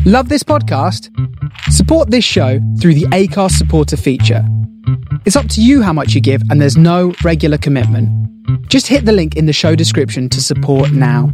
Love this podcast? Support this show through the Acast supporter feature. It's up to you how much you give, and there's no regular commitment. Just hit the link in the show description to support now.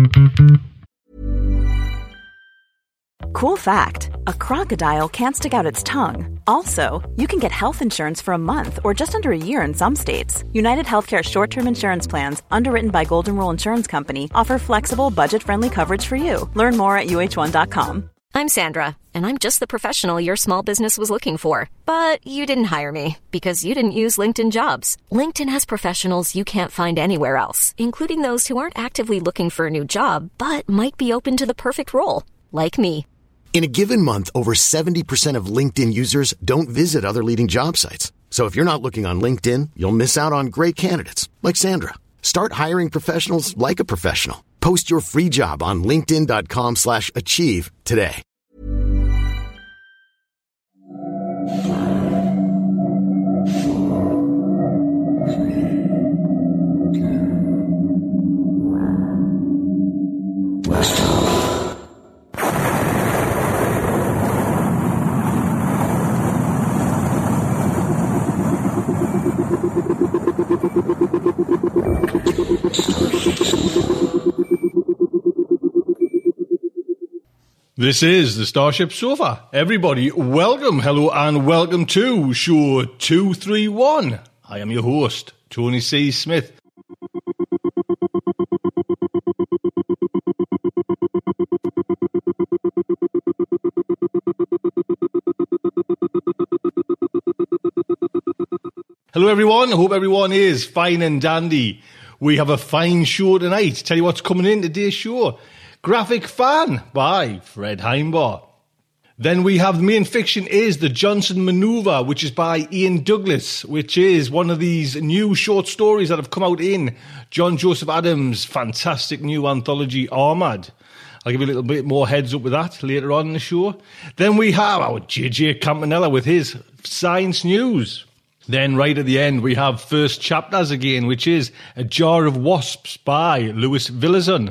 Cool fact, a crocodile can't stick out its tongue. Also, you can get health insurance for a month or just under a year in some states. United Healthcare short-term insurance plans, underwritten by Golden Rule Insurance Company, offer flexible, budget-friendly coverage for you. Learn more at uh1.com. I'm Sandra, and I'm just the professional your small business was looking for. But you didn't hire me because you didn't use LinkedIn Jobs. LinkedIn has professionals you can't find anywhere else, including those who aren't actively looking for a new job, but might be open to the perfect role, like me. In a given month, over 70% of LinkedIn users don't visit other leading job sites. So if you're not looking on LinkedIn, you'll miss out on great candidates like Sandra. Start hiring professionals like a professional. Post your free job on linkedin.com/achieve today. This is the Starship Sofa. Everybody, welcome, hello, and welcome to show 231. I am your host, Tony C. Smith. Hello, everyone. I hope everyone is fine and dandy. We have a fine show tonight. Tell you what's coming in today's show. Graphic Fan by Fred Heimbar. Then we have the main fiction is The Johnson Maneuver, which is by Ian Douglas, which is one of these new short stories that have come out in John Joseph Adams' fantastic new anthology, Armad. I'll give you a little bit more heads up with that later on in the show. Then we have our JJ Campanella with his science news. Then right at the end, we have First Chapters again, which is A Jar of Wasps by Louis Villazon.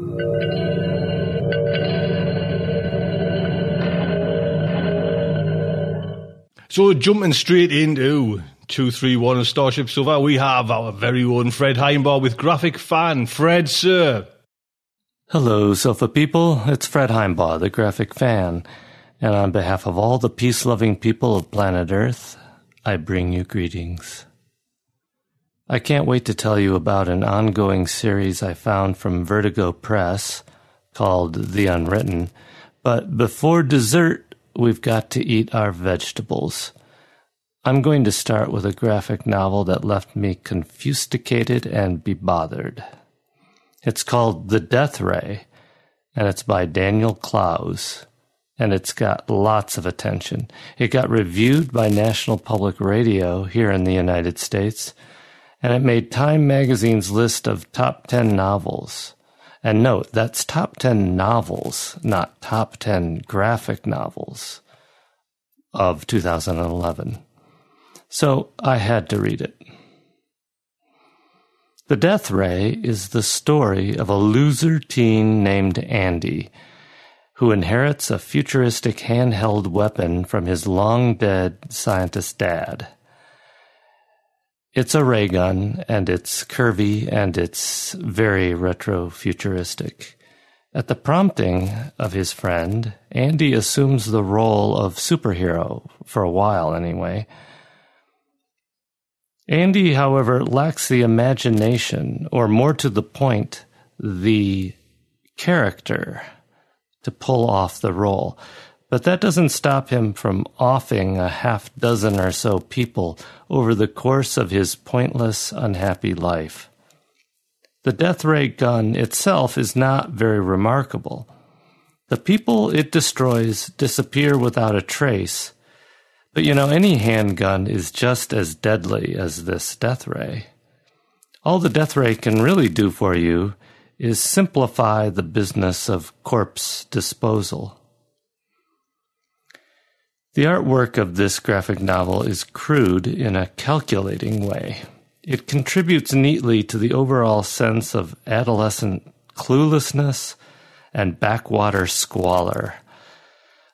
So jumping straight into 231 of Starship Sofa, we have our very own Fred Heimbar with Graphic Fan. Fred, sir. Hello, Sofa people. It's Fred Heimbar, the Graphic Fan. And on behalf of all the peace-loving people of planet Earth, I bring you greetings. I can't wait to tell you about an ongoing series I found from Vertigo Press called The Unwritten. But before dessert, we've got to eat our vegetables. I'm going to start with a graphic novel that left me confusticated and bebothered. It's called The Death Ray, and it's by Daniel Clowes, and it's got lots of attention. It got reviewed by National Public Radio here in the United States, and it made Time Magazine's list of top 10 novels. And note, that's top 10 novels, not top 10 graphic novels of 2011. So I had to read it. The Death Ray is the story of a loser teen named Andy, who inherits a futuristic handheld weapon from his long-dead scientist dad. It's a ray gun, and it's curvy, and it's very retro-futuristic. At the prompting of his friend, Andy assumes the role of superhero, for a while anyway. Andy, however, lacks the imagination, or more to the point, the character, to pull off the role. But that doesn't stop him from offing a half dozen or so people over the course of his pointless, unhappy life. The death ray gun itself is not very remarkable. The people it destroys disappear without a trace. But any handgun is just as deadly as this death ray. All the death ray can really do for you is simplify the business of corpse disposal. The artwork of this graphic novel is crude in a calculating way. It contributes neatly to the overall sense of adolescent cluelessness and backwater squalor.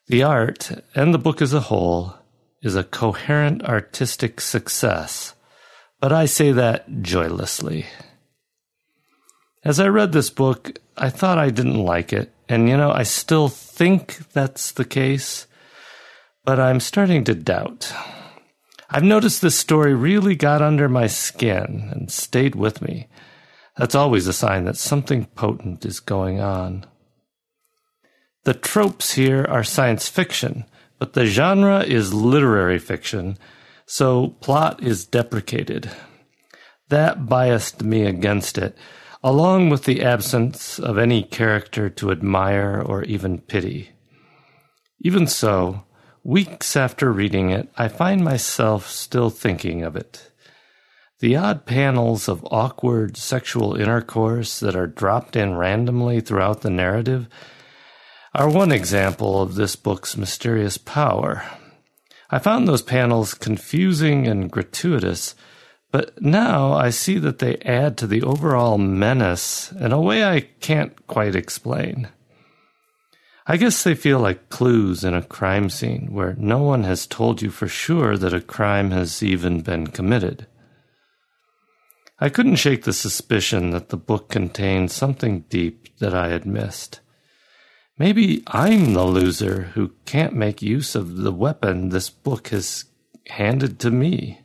The art, and the book as a whole, is a coherent artistic success, but I say that joylessly. As I read this book, I thought I didn't like it, and I still think that's the case, but I'm starting to doubt. I've noticed this story really got under my skin and stayed with me. That's always a sign that something potent is going on. The tropes here are science fiction, but the genre is literary fiction, so plot is deprecated. That biased me against it, along with the absence of any character to admire or even pity. Even so, weeks after reading it, I find myself still thinking of it. The odd panels of awkward sexual intercourse that are dropped in randomly throughout the narrative are one example of this book's mysterious power. I found those panels confusing and gratuitous, but now I see that they add to the overall menace in a way I can't quite explain. I guess they feel like clues in a crime scene where no one has told you for sure that a crime has even been committed. I couldn't shake the suspicion that the book contained something deep that I had missed. Maybe I'm the loser who can't make use of the weapon this book has handed to me.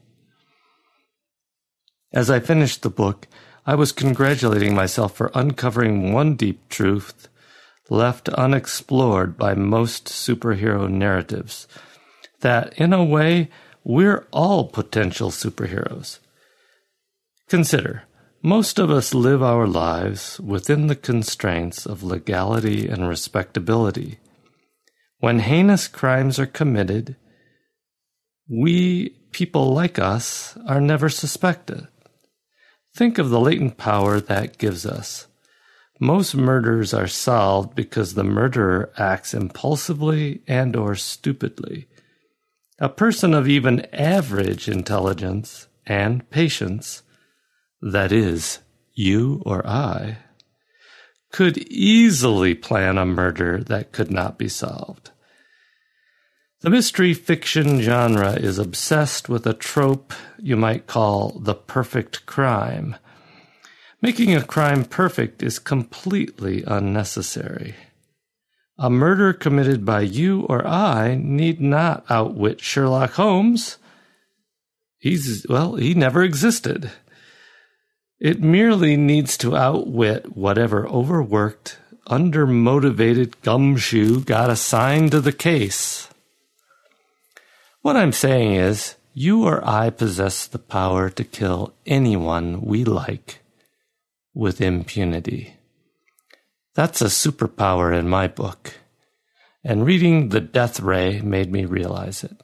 As I finished the book, I was congratulating myself for uncovering one deep truth left unexplored by most superhero narratives, that, in a way, we're all potential superheroes. Consider, most of us live our lives within the constraints of legality and respectability. When heinous crimes are committed, we, people like us, are never suspected. Think of the latent power that gives us. Most murders are solved because the murderer acts impulsively and or stupidly. A person of even average intelligence and patience, that is, you or I, could easily plan a murder that could not be solved. The mystery fiction genre is obsessed with a trope you might call the perfect crime. Making a crime perfect is completely unnecessary. A murder committed by you or I need not outwit Sherlock Holmes. He never existed. It merely needs to outwit whatever overworked, undermotivated gumshoe got assigned to the case. What I'm saying is, you or I possess the power to kill anyone we like with impunity. That's a superpower in my book, and reading The Death Ray made me realize it.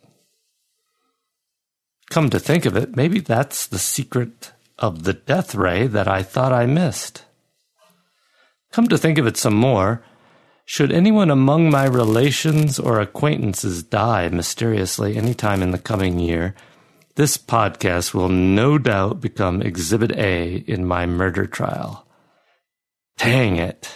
Come to think of it, maybe that's the secret of the death ray that I thought I missed. Come to think of it some more, should anyone among my relations or acquaintances die mysteriously anytime in the coming year, this podcast will no doubt become Exhibit A in my murder trial. Dang it.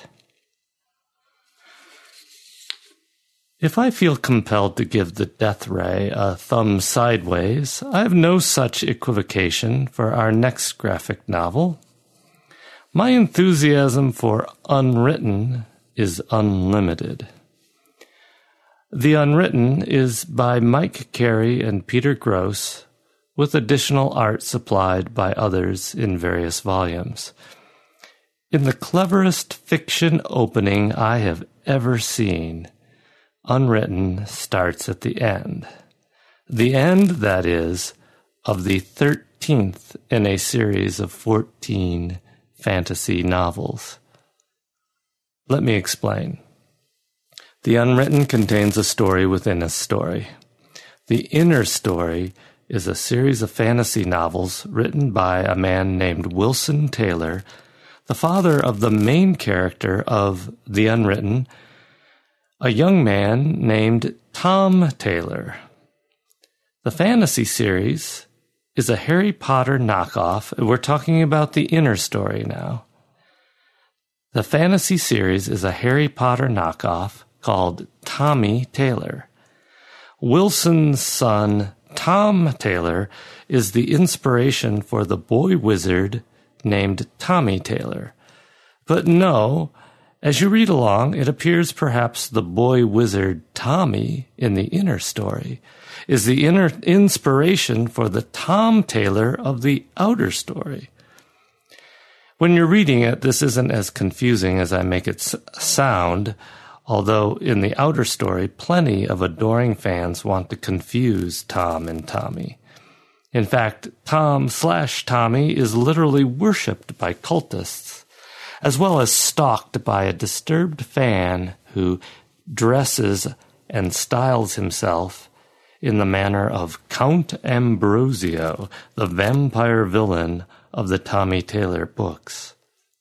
If I feel compelled to give The Death Ray a thumb sideways, I have no such equivocation for our next graphic novel. My enthusiasm for Unwritten is unlimited. The Unwritten is by Mike Carey and Peter Gross, with additional art supplied by others in various volumes. In the cleverest fiction opening I have ever seen, Unwritten starts at the end. The end, that is, of the 13th in a series of 14 fantasy novels. Let me explain. The Unwritten contains a story within a story. The inner story is a series of fantasy novels written by a man named Wilson Taylor, the father of the main character of The Unwritten, a young man named Tom Taylor. The fantasy series is a Harry Potter knockoff. We're talking about the inner story now. The fantasy series is a Harry Potter knockoff called Tommy Taylor. Wilson's son, Tom Taylor, is the inspiration for the boy wizard named Tommy Taylor. But no, as you read along, it appears perhaps the boy wizard Tommy in the inner story is the inner inspiration for the Tom Taylor of the outer story. When you're reading it, this isn't as confusing as I make it sound, although in the outer story, plenty of adoring fans want to confuse Tom and Tommy. In fact, Tom/Tommy is literally worshipped by cultists, as well as stalked by a disturbed fan who dresses and styles himself in the manner of Count Ambrosio, the vampire villain of the Tommy Taylor books.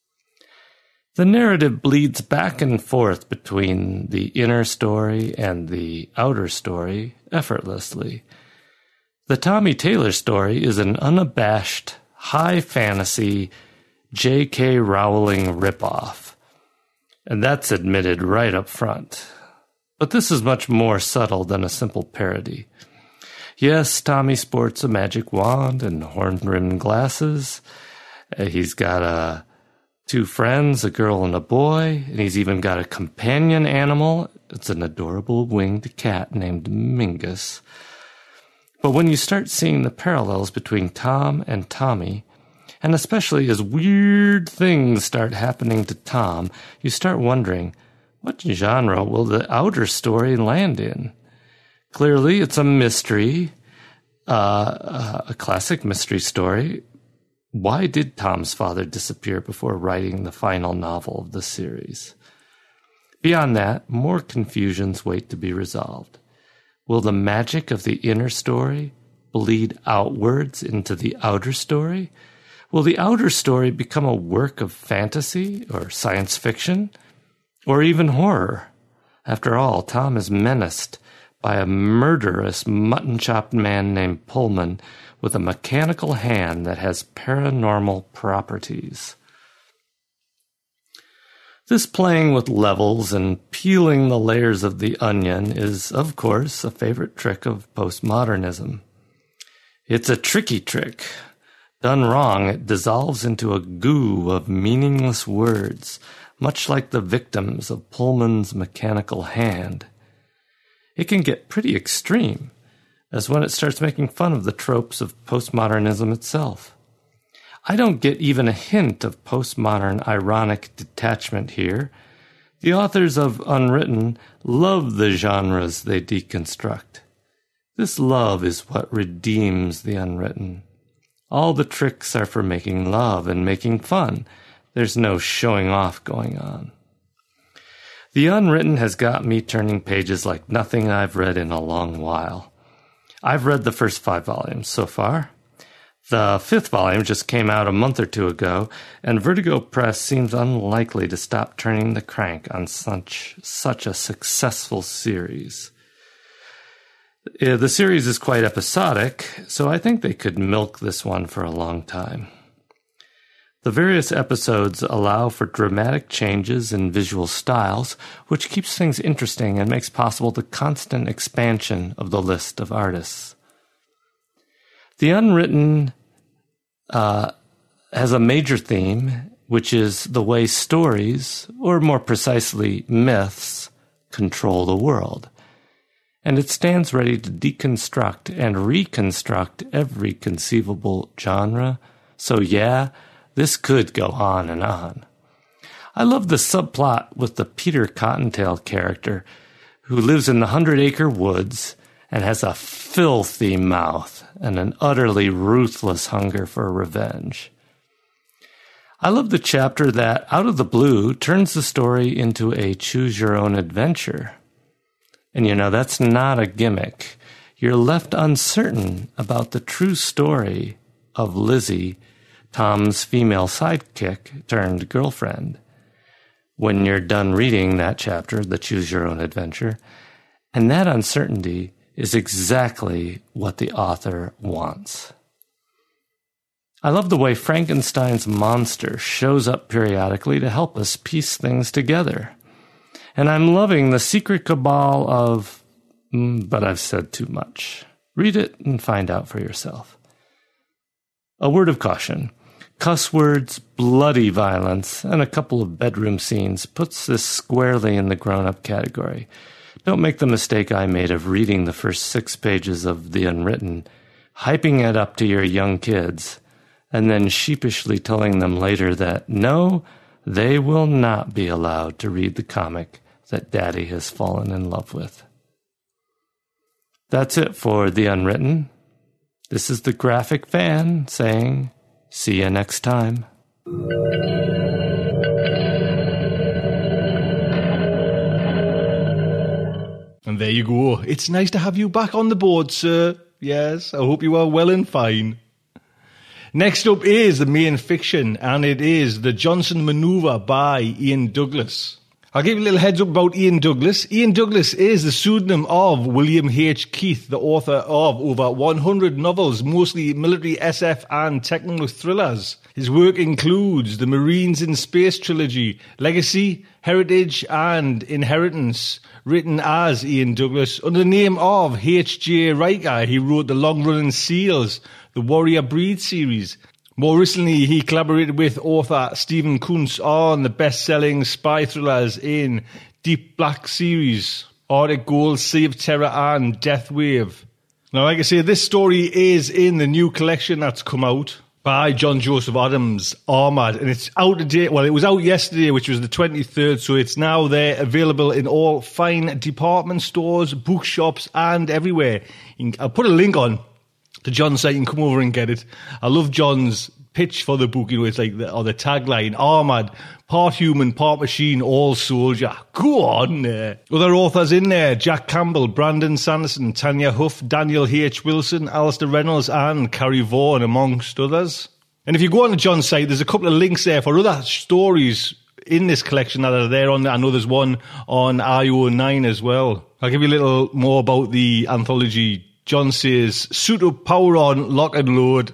The narrative bleeds back and forth between the inner story and the outer story effortlessly. The Tommy Taylor story is an unabashed, high fantasy, J.K. Rowling ripoff, and that's admitted right up front. But this is much more subtle than a simple parody. Yes, Tommy sports a magic wand and horn-rimmed glasses. He's got two friends, a girl and a boy, and he's even got a companion animal. It's an adorable winged cat named Mingus. But when you start seeing the parallels between Tom and Tommy, and especially as weird things start happening to Tom, you start wondering, what genre will the outer story land in? Clearly, it's a mystery, a classic mystery story. Why did Tom's father disappear before writing the final novel of the series? Beyond that, more confusions wait to be resolved. Will the magic of the inner story bleed outwards into the outer story? Will the outer story become a work of fantasy or science fiction or even horror? After all, Tom is menaced by a murderous mutton-chopped man named Pullman with a mechanical hand that has paranormal properties. This playing with levels and peeling the layers of the onion is, of course, a favorite trick of postmodernism. It's a tricky trick. Done wrong, it dissolves into a goo of meaningless words, much like the victims of Pullman's mechanical hand. It can get pretty extreme, as when it starts making fun of the tropes of postmodernism itself. I don't get even a hint of postmodern ironic detachment here. The authors of Unwritten love the genres they deconstruct. This love is what redeems the unwritten. All the tricks are for making love and making fun. There's no showing off going on. The Unwritten has got me turning pages like nothing I've read in a long while. I've read the first 5 volumes so far. The 5th volume just came out a month or two ago, and Vertigo Press seems unlikely to stop turning the crank on such a successful series. The series is quite episodic, so I think they could milk this one for a long time. The various episodes allow for dramatic changes in visual styles, which keeps things interesting and makes possible the constant expansion of the list of artists. The Unwritten has a major theme, which is the way stories, or more precisely myths, control the world. And it stands ready to deconstruct and reconstruct every conceivable genre. So yeah, this could go on and on. I love the subplot with the Peter Cottontail character, who lives in the 100-acre woods and has a filthy mouth and an utterly ruthless hunger for revenge. I love the chapter that, out of the blue, turns the story into a choose-your-own-adventure. And that's not a gimmick. You're left uncertain about the true story of Lizzie, Tom's female sidekick turned girlfriend, when you're done reading that chapter, the Choose Your Own Adventure, and that uncertainty is exactly what the author wants. I love the way Frankenstein's monster shows up periodically to help us piece things together. And I'm loving the secret cabal of... but I've said too much. Read it and find out for yourself. A word of caution. Cuss words, bloody violence, and a couple of bedroom scenes puts this squarely in the grown-up category. Don't make the mistake I made of reading the first 6 pages of The Unwritten, hyping it up to your young kids, and then sheepishly telling them later that, no, they will not be allowed to read the comic that Daddy has fallen in love with. That's it for The Unwritten. This is the Graphic Fan saying... see you next time. And there you go. It's nice to have you back on the board, sir. Yes, I hope you are well and fine. Next up is the main fiction, and it is The Johnson Maneuver by Ian Douglas. I'll give you a little heads up about Ian Douglas. Ian Douglas is the pseudonym of William H. Keith, the author of over 100 novels, mostly military SF and techno thrillers. His work includes the Marines in Space trilogy, Legacy, Heritage, and Inheritance, written as Ian Douglas. Under the name of H.J. Riker, he wrote the long-running SEALs, the Warrior Breed series. More recently, he collaborated with author Stephen Kuntz on the best-selling spy thrillers in Deep Black series, Arctic Gold, Sea of Terror, and Death Wave. Now, like I say, this story is in the new collection that's come out by John Joseph Adams, Armad, and it's out today. Well, it was out yesterday, which was the 23rd, so it's now there, available in all fine department stores, bookshops, and everywhere. I'll put a link on to John's site and come over and get it. I love John's pitch for the book. You know, it's like the tagline, Armad, part human, part machine, all soldier. Go on there. Other authors in there, Jack Campbell, Brandon Sanderson, Tanya Huff, Daniel H. Wilson, Alistair Reynolds, and Carrie Vaughan, amongst others. And if you go on to John's site, there's a couple of links there for other stories in this collection that are there on there. I know there's one on IO9 as well. I'll give you a little more about the anthology. John says, suit up, power on, lock and load.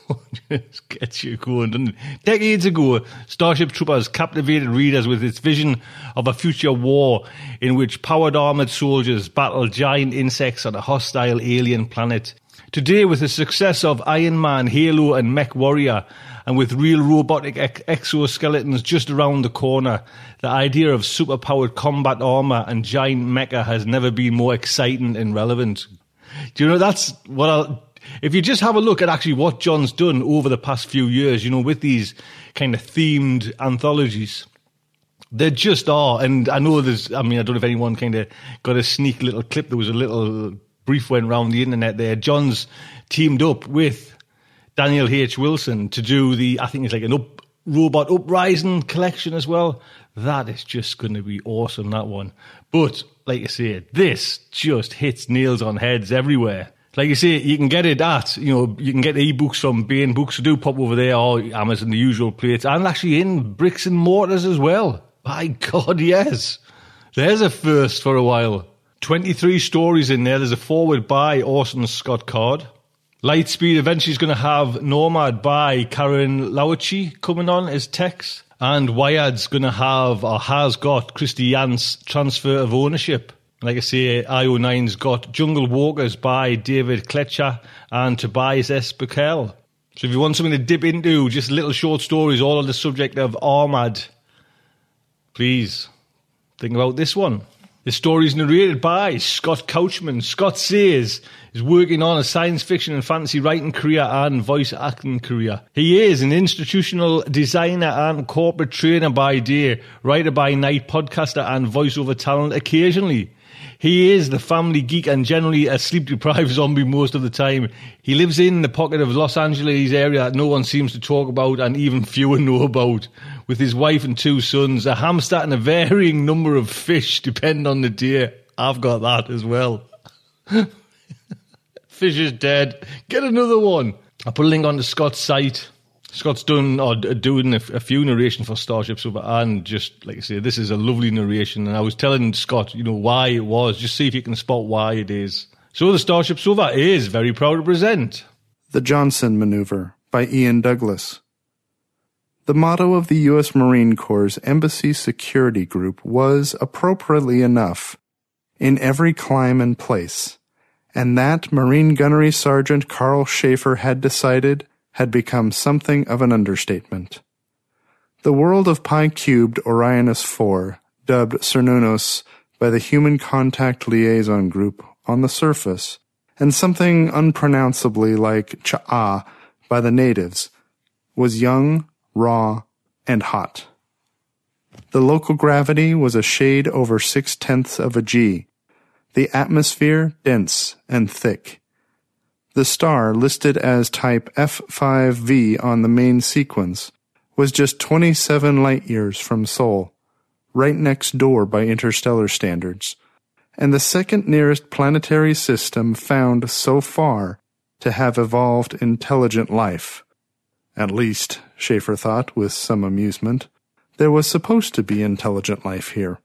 Just gets you going, doesn't it? Decades ago, Starship Troopers captivated readers with its vision of a future war in which powered armoured soldiers battle giant insects on a hostile alien planet. Today, with the success of Iron Man, Halo and Mech Warrior, and with real robotic exoskeletons just around the corner, the idea of superpowered combat armour and giant mecha has never been more exciting and relevant. Do you know, that's what if you just have a look at actually what John's done over the past few years, you know, with these kind of themed anthologies, they just are. And I know I don't know if anyone kind of got a sneak little clip. There was a little brief went around the internet there. John's teamed up with Daniel H. Wilson to do I think it's like an Robot Uprising collection as well. That is just going to be awesome, that one. But, like I say, this just hits nails on heads everywhere. Like you say, you can get it you can get ebooks from Bain Books, do pop over there, or Amazon, the usual places, and actually in bricks and mortars as well. My God, yes. There's a first for a while. 23 stories in there. There's a foreword by Orson Scott Card. Lightspeed eventually is going to have Nomad by Karen Lauchi coming on as text. And Wired's going to have, or has got, Christy Yant's Transfer of Ownership. Like I say, IO9's got Jungle Walkers by David Kletcher and Tobias S. Bukel. So if you want something to dip into, just little short stories all on the subject of Armad, please think about this one. The story is narrated by Scott Couchman. Scott says he's working on a science fiction and fantasy writing career and voice acting career. He is an institutional designer and corporate trainer by day, writer by night, podcaster and voiceover talent occasionally. He is the family geek and generally a sleep-deprived zombie most of the time. He lives in the pocket of Los Angeles area that no one seems to talk about and even fewer know about. With his wife and 2 sons, a hamster and a varying number of fish, depending on the day. I've got that as well. Fish is dead. Get another one. I'll put a link on to Scott's site. Scott's doing a few narration for Starship Sofa, and just, like I say, this is a lovely narration. And I was telling Scott, why it was. Just see if you can spot why it is. So the Starship Sofa is very proud to present The Johnson Maneuver by Ian Douglas. The motto of the U.S. Marine Corps' Embassy Security Group was, appropriately enough, in every clime and place, and that Marine Gunnery Sergeant Carl Schaefer had decided had become something of an understatement. The world of Pi-cubed Orionis IV, dubbed Cernunnos by the Human Contact Liaison Group on the surface, and something unpronounceably like Cha'a by the natives, was young, raw, and hot. The local gravity was a shade over 0.6 of a G, the atmosphere dense and thick. The star, listed as type F5V on the main sequence, was just 27 light-years from Sol, right next door by interstellar standards, and the second nearest planetary system found so far to have evolved intelligent life. At least, Schaefer thought with some amusement, there was supposed to be intelligent life here.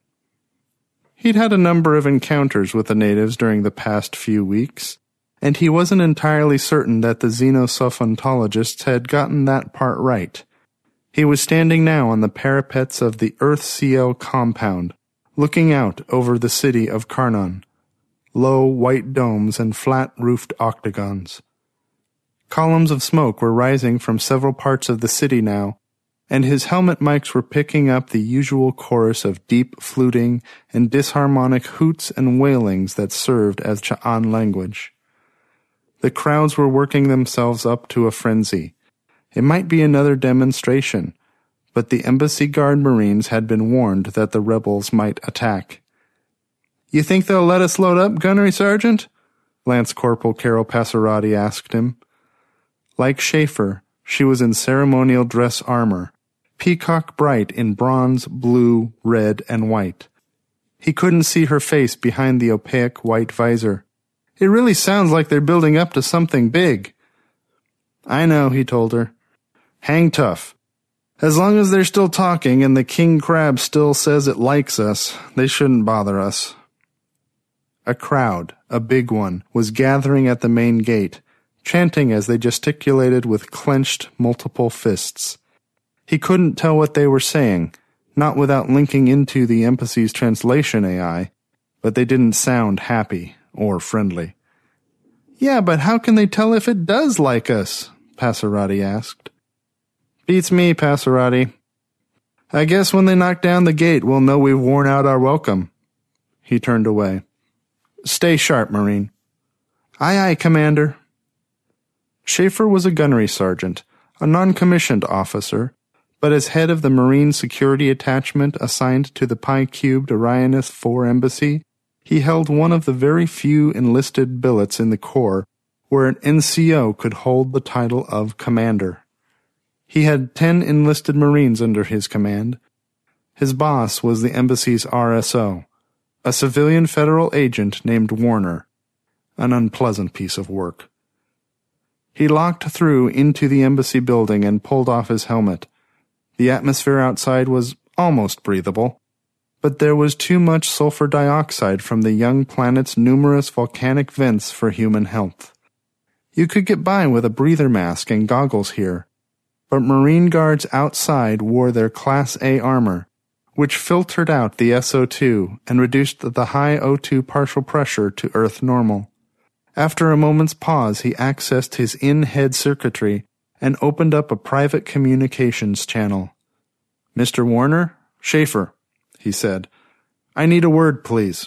He'd had a number of encounters with the natives during the past few weeks, and he wasn't entirely certain that the xenosophontologists had gotten that part right. He was standing now on the parapets of the Earth-CL compound, looking out over the city of Karnon, low white domes and flat-roofed octagons. Columns of smoke were rising from several parts of the city now, and his helmet mics were picking up the usual chorus of deep fluting and disharmonic hoots and wailings that served as Cha'an language. The crowds were working themselves up to a frenzy. It might be another demonstration, but the Embassy Guard Marines had been warned that the rebels might attack. "You think they'll let us load up, Gunnery Sergeant?" Lance Corporal Carol Passerati asked him. Like Schaefer, she was in ceremonial dress armor, peacock bright in bronze, blue, red, and white. He couldn't see her face behind the opaque white visor. "It really sounds like they're building up to something big." "I know," he told her. "Hang tough. As long as they're still talking and the king crab still says it likes us, they shouldn't bother us." A crowd, a big one, was gathering at the main gate, chanting as they gesticulated with clenched multiple fists. He couldn't tell what they were saying, not without linking into the embassy's translation AI, but they didn't sound happy or friendly. "Yeah, but how can they tell if it does like us?" Passerati asked. "Beats me, Passerati. I guess when they knock down the gate, we'll know we've worn out our welcome." He turned away. "Stay sharp, Marine." "Aye, aye, Commander." Schaefer was a gunnery sergeant, a non-commissioned officer, but as head of the Marine Security Attachment assigned to the Pi-cubed Orionis IV Embassy, he held one of the very few enlisted billets in the Corps where an NCO could hold the title of commander. He had 10 enlisted Marines under his command. His boss was the embassy's RSO, a civilian federal agent named Warner, an unpleasant piece of work. He locked through into the embassy building and pulled off his helmet. The atmosphere outside was almost breathable, but there was too much sulfur dioxide from the young planet's numerous volcanic vents for human health. You could get by with a breather mask and goggles here, but Marine guards outside wore their Class A armor, which filtered out the SO2 and reduced the high O2 partial pressure to Earth normal. After a moment's pause, he accessed his in-head circuitry and opened up a private communications channel. "Mr. Warner? Schaefer," he said. "I need a word, please."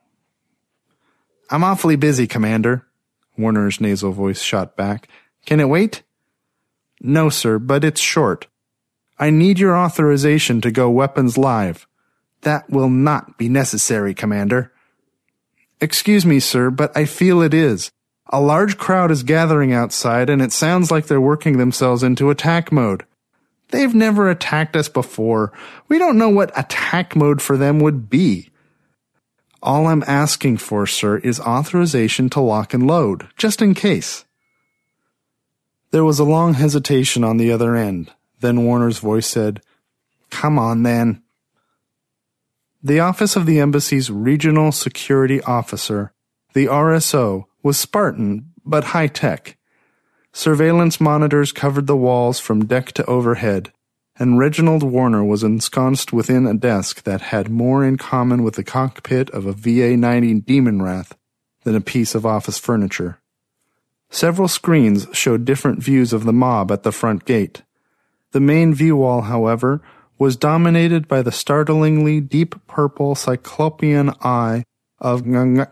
"I'm awfully busy, Commander," Warner's nasal voice shot back. "Can it wait?" "No, sir, but it's short. I need your authorization to go weapons live." "That will not be necessary, Commander." "Excuse me, sir, but I feel it is. A large crowd is gathering outside, and it sounds like they're working themselves into attack mode." "They've never attacked us before. We don't know what attack mode for them would be." "All I'm asking for, sir, is authorization to lock and load, just in case." There was a long hesitation on the other end. Then Warner's voice said, "Come on, then." The office of the embassy's regional security officer, the RSO, was Spartan but high-tech. Surveillance monitors covered the walls from deck to overhead, and Reginald Warner was ensconced within a desk that had more in common with the cockpit of a VA-90 Demon Wrath than a piece of office furniture. Several screens showed different views of the mob at the front gate. The main view wall, however, was dominated by the startlingly deep purple cyclopean eye of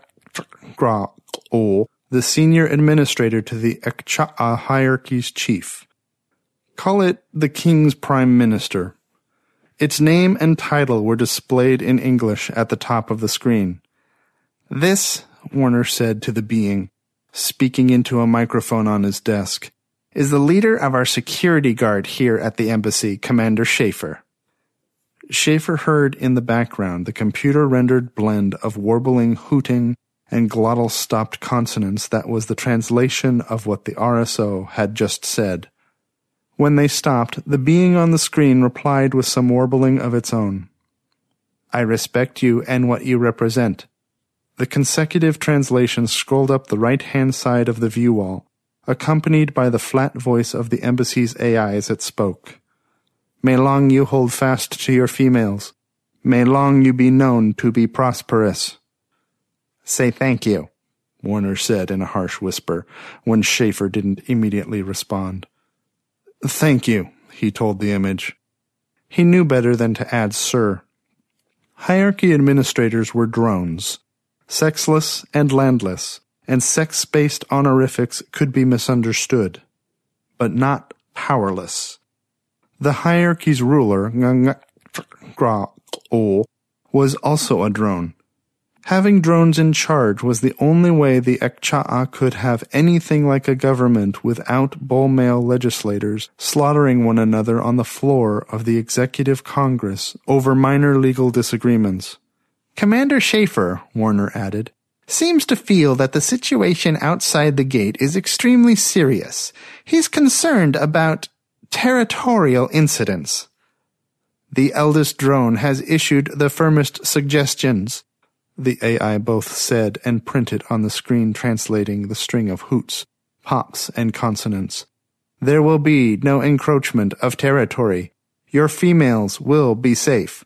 Ng'Graol, the senior administrator to the Ekcha'a hierarchy's chief. Call it the King's Prime Minister. Its name and title were displayed in English at the top of the screen. "This," Warner said to the being, speaking into a microphone on his desk, "is the leader of our security guard here at the embassy, Commander Schaefer." Schaefer heard in the background the computer-rendered blend of warbling, hooting, and glottal-stopped consonants that was the translation of what the RSO had just said. When they stopped, the being on the screen replied with some warbling of its own. "I respect you and what you represent." The consecutive translations scrolled up the right-hand side of the view wall, accompanied by the flat voice of the embassy's AI as it spoke. "May long you hold fast to your females. May long you be known to be prosperous." "Say thank you," Warner said in a harsh whisper, when Schaefer didn't immediately respond. "Thank you," he told the image. He knew better than to add "sir." Hierarchy administrators were drones, sexless and landless, and sex-based honorifics could be misunderstood, but not powerless. The hierarchy's ruler, Ng'Graol, was also a drone. Having drones in charge was the only way the Ekcha'a could have anything like a government without bull male legislators slaughtering one another on the floor of the Executive Congress over minor legal disagreements. "Commander Schaefer," Warner added, "seems to feel that the situation outside the gate is extremely serious. He's concerned about territorial incidents. The eldest drone has issued the firmest suggestions," the AI both said and printed on the screen, translating the string of hoots, pops, and consonants. "There will be no encroachment of territory. Your females will be safe."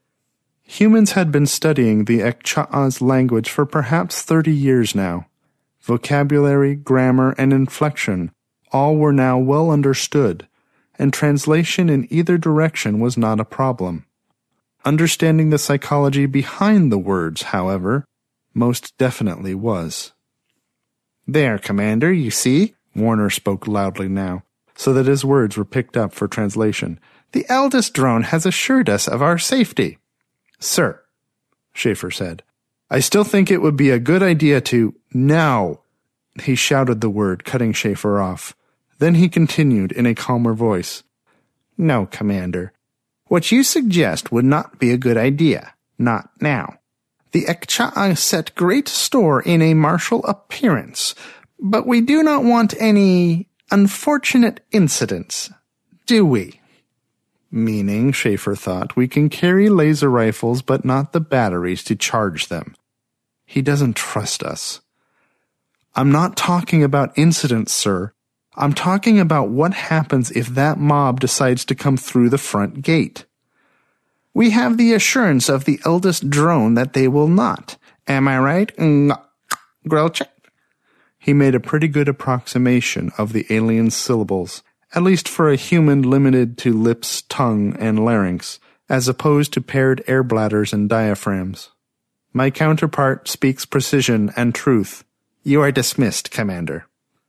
Humans had been studying the Ekcha'a's language for perhaps 30 years now. Vocabulary, grammar, and inflection all were now well understood, and translation in either direction was not a problem. Understanding the psychology behind the words, however, most definitely was. "There, Commander, you see?" Warner spoke loudly now, so that his words were picked up for translation. "The eldest drone has assured us of our safety." "Sir," Schaefer said, "I still think it would be a good idea to—" "No!" He shouted the word, cutting Schaefer off. Then he continued in a calmer voice. "No, Commander. What you suggest would not be a good idea. Not now. The Ekcha'a set great store in a martial appearance, but we do not want any unfortunate incidents, do we?" Meaning, Schaefer thought, we can carry laser rifles but not the batteries to charge them. He doesn't trust us. "I'm not talking about incidents, sir. I'm talking about what happens if that mob decides to come through the front gate. We have the assurance of the eldest drone that they will not. Am I right, Grelchik?" He made a pretty good approximation of the alien's syllables, at least for a human limited to lips, tongue, and larynx, as opposed to paired air bladders and diaphragms. "My counterpart speaks precision and truth. You are dismissed, Commander."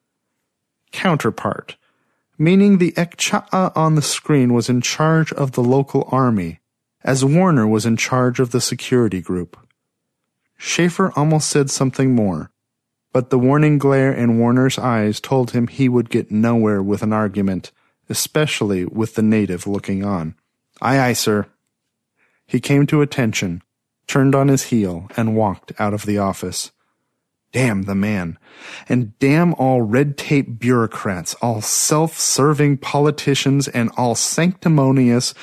Counterpart, meaning the Ekcha'a on the screen was in charge of the local army, as Warner was in charge of the security group. Schaefer almost said something more, but the warning glare in Warner's eyes told him he would get nowhere with an argument, especially with the native looking on. "Aye, aye, sir." He came to attention, turned on his heel, and walked out of the office. Damn the man. And damn all red tape bureaucrats, all self-serving politicians, and all sanctimonious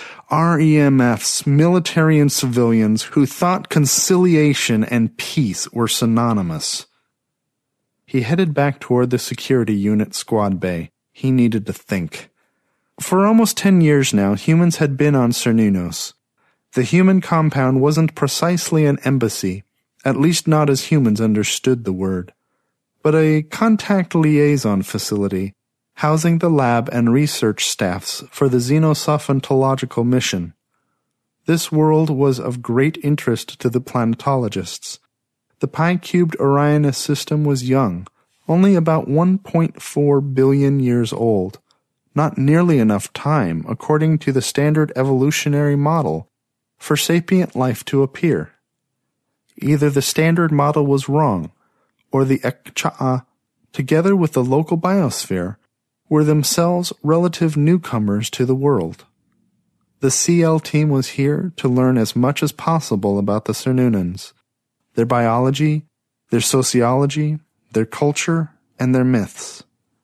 REMFs, military and civilians, who thought conciliation and peace were synonymous. He headed back toward the security unit squad bay. He needed to think. For almost 10 years now, humans had been on Cernunnos. The human compound wasn't precisely an embassy, at least not as humans understood the word, but a contact liaison facility housing the lab and research staffs for the Xenosophentological mission. This world was of great interest to the planetologists. The pi-cubed Orionis system was young, only about 1.4 billion years old, not nearly enough time, according to the standard evolutionary model, for sapient life to appear. Either the standard model was wrong, or the Ekcha'a, together with the local biosphere, were themselves relative newcomers to the world. The CL team was here to learn as much as possible about the Cernunnos, their biology, their sociology, their culture, and their myths.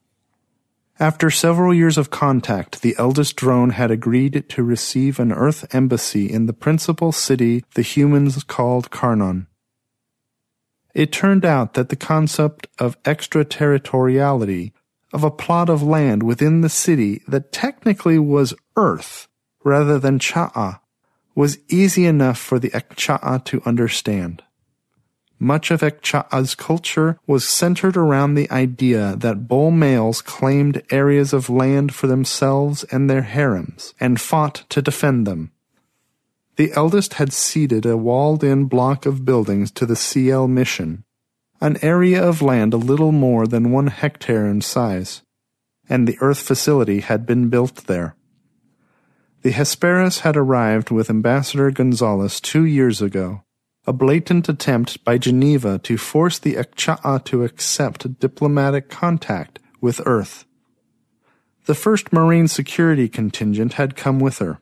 After several years of contact, the eldest drone had agreed to receive an Earth embassy in the principal city the humans called Karnon. It turned out that the concept of extraterritoriality, of a plot of land within the city that technically was Earth rather than Cha'a, was easy enough for the Ekcha'a to understand. Much of Ekcha'a's culture was centered around the idea that bull males claimed areas of land for themselves and their harems, and fought to defend them. The eldest had ceded a walled-in block of buildings to the CL mission, an area of land a little more than 1 hectare in size, and the Earth facility had been built there. The Hesperus had arrived with Ambassador Gonzalez 2 years ago, a blatant attempt by Geneva to force the Ekcha'a to accept diplomatic contact with Earth. The first Marine security contingent had come with her.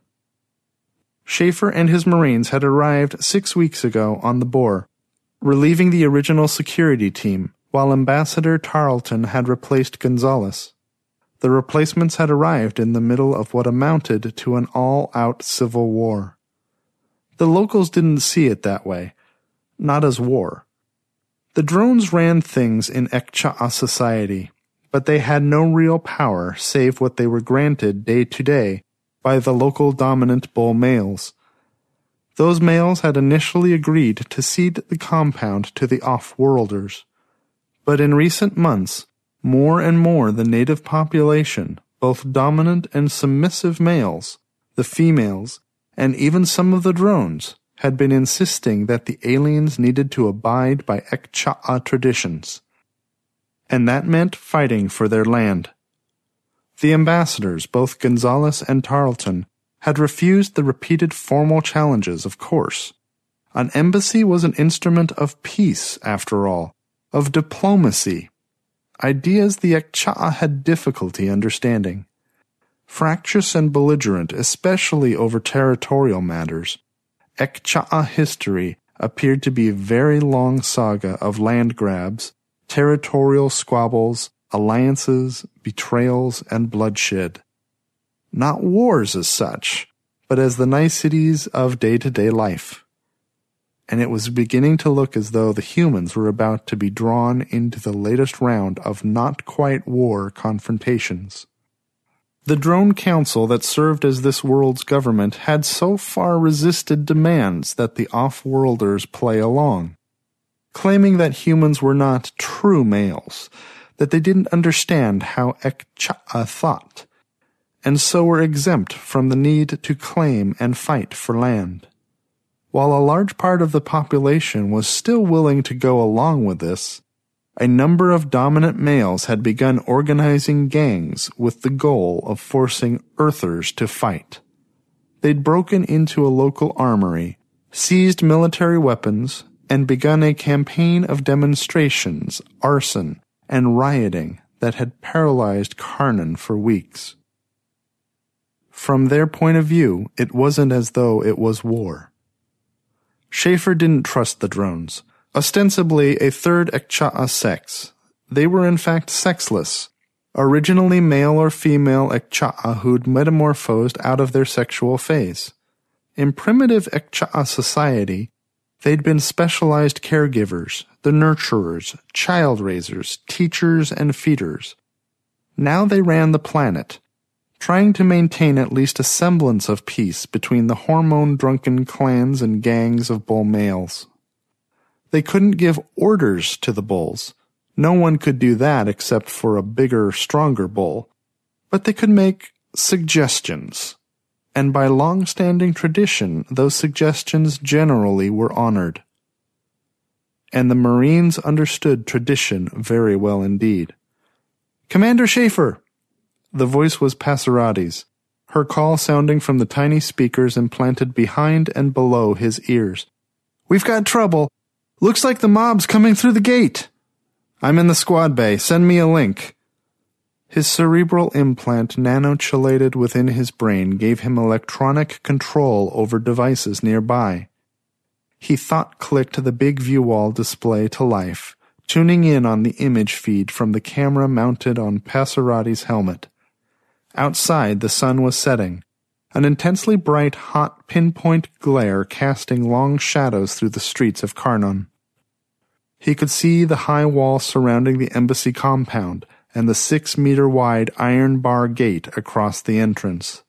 Schaefer and his Marines had arrived 6 weeks ago on the Boar, relieving the original security team, while Ambassador Tarleton had replaced Gonzalez. The replacements had arrived in the middle of what amounted to an all-out civil war. The locals didn't see it that way, not as war. The drones ran things in Ekcha'a society, but they had no real power save what they were granted day to day by the local dominant bull males. Those males had initially agreed to cede the compound to the off-worlders, but in recent months, more and more the native population, both dominant and submissive males, the females, and even some of the drones, had been insisting that the aliens needed to abide by Ekcha'a traditions. And that meant fighting for their land. The ambassadors, both Gonzalez and Tarleton, had refused the repeated formal challenges, of course. An embassy was an instrument of peace, after all, of diplomacy, ideas the Ekcha'a had difficulty understanding. Fractious and belligerent, especially over territorial matters, Ekcha'a history appeared to be a very long saga of land grabs, territorial squabbles, alliances, betrayals, and bloodshed. Not wars as such, but as the niceties of day-to-day life. And it was beginning to look as though the humans were about to be drawn into the latest round of not-quite-war confrontations. The drone council that served as this world's government had so far resisted demands that the off-worlders play along, claiming that humans were not true males, that they didn't understand how Ekcha'a thought, and so were exempt from the need to claim and fight for land. While a large part of the population was still willing to go along with this, a number of dominant males had begun organizing gangs with the goal of forcing Earthers to fight. They'd broken into a local armory, seized military weapons, and begun a campaign of demonstrations, arson, and rioting that had paralyzed Karnon for weeks. From their point of view, it wasn't as though it was war. Schaefer didn't trust the drones. Ostensibly a third Ekcha'a sex, they were in fact sexless, originally male or female Ekcha'a who'd metamorphosed out of their sexual phase. In primitive Ekcha'a society, they'd been specialized caregivers, the nurturers, child raisers, teachers, and feeders. Now they ran the planet, trying to maintain at least a semblance of peace between the hormone-drunken clans and gangs of bull males. They couldn't give orders to the bulls. No one could do that except for a bigger, stronger bull. But they could make suggestions. And by long-standing tradition, those suggestions generally were honored. And the Marines understood tradition very well indeed. "Commander Schaefer!" The voice was Passerati's, her call sounding from the tiny speakers implanted behind and below his ears. "We've got trouble. Looks like the mob's coming through the gate." "I'm in the squad bay. Send me a link." His cerebral implant nano-chelated within his brain gave him electronic control over devices nearby. He thought-clicked the big view wall display to life, tuning in on the image feed from the camera mounted on Passerati's helmet. Outside, the sun was setting, an intensely bright, hot pinpoint glare casting long shadows through the streets of Karnon. He could see the high wall surrounding the embassy compound and the 6-meter-wide iron bar gate across the entrance.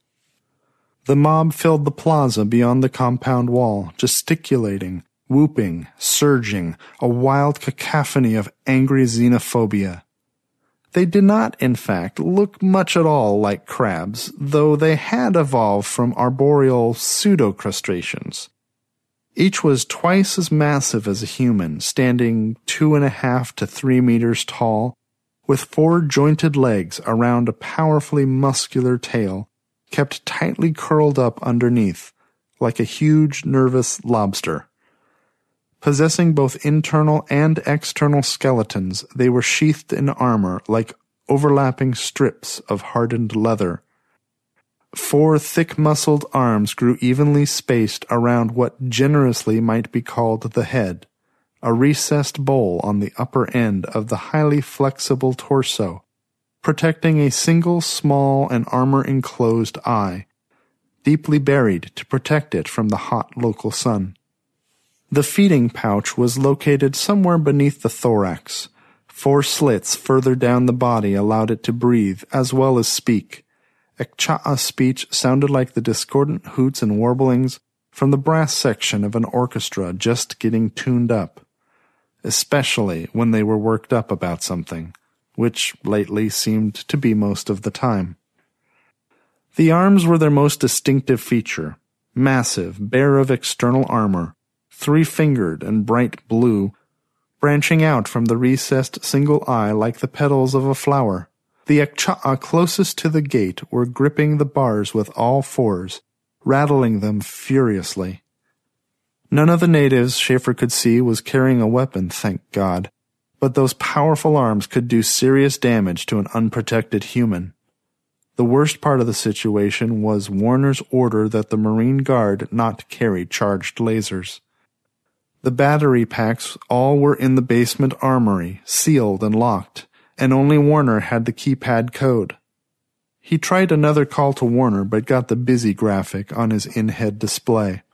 The mob filled the plaza beyond the compound wall, gesticulating, whooping, surging, a wild cacophony of angry xenophobia. They did not, in fact, look much at all like crabs, though they had evolved from arboreal pseudo-crustaceans. Each was twice as massive as a human, standing 2.5 to 3 meters tall, with 4 jointed legs around a powerfully muscular tail, kept tightly curled up underneath, like a huge, nervous lobster. Possessing both internal and external skeletons, they were sheathed in armor like overlapping strips of hardened leather. 4 thick-muscled arms grew evenly spaced around what generously might be called the head, a recessed bowl on the upper end of the highly flexible torso, protecting a single small and armor-enclosed eye, deeply buried to protect it from the hot local sun. The feeding pouch was located somewhere beneath the thorax. 4 slits further down the body allowed it to breathe as well as speak. Ekcha'a speech sounded like the discordant hoots and warblings from the brass section of an orchestra just getting tuned up, especially when they were worked up about something, which lately seemed to be most of the time. The arms were their most distinctive feature, massive, bare of external armor, 3-fingered and bright blue, branching out from the recessed single eye like the petals of a flower. The Ekcha'a closest to the gate were gripping the bars with all 4s, rattling them furiously. None of the natives Schaefer could see was carrying a weapon, thank God, but those powerful arms could do serious damage to an unprotected human. The worst part of the situation was Warner's order that the Marine Guard not carry charged lasers. The battery packs all were in the basement armory, sealed and locked, and only Warner had the keypad code. He tried another call to Warner but got the busy graphic on his in-head display.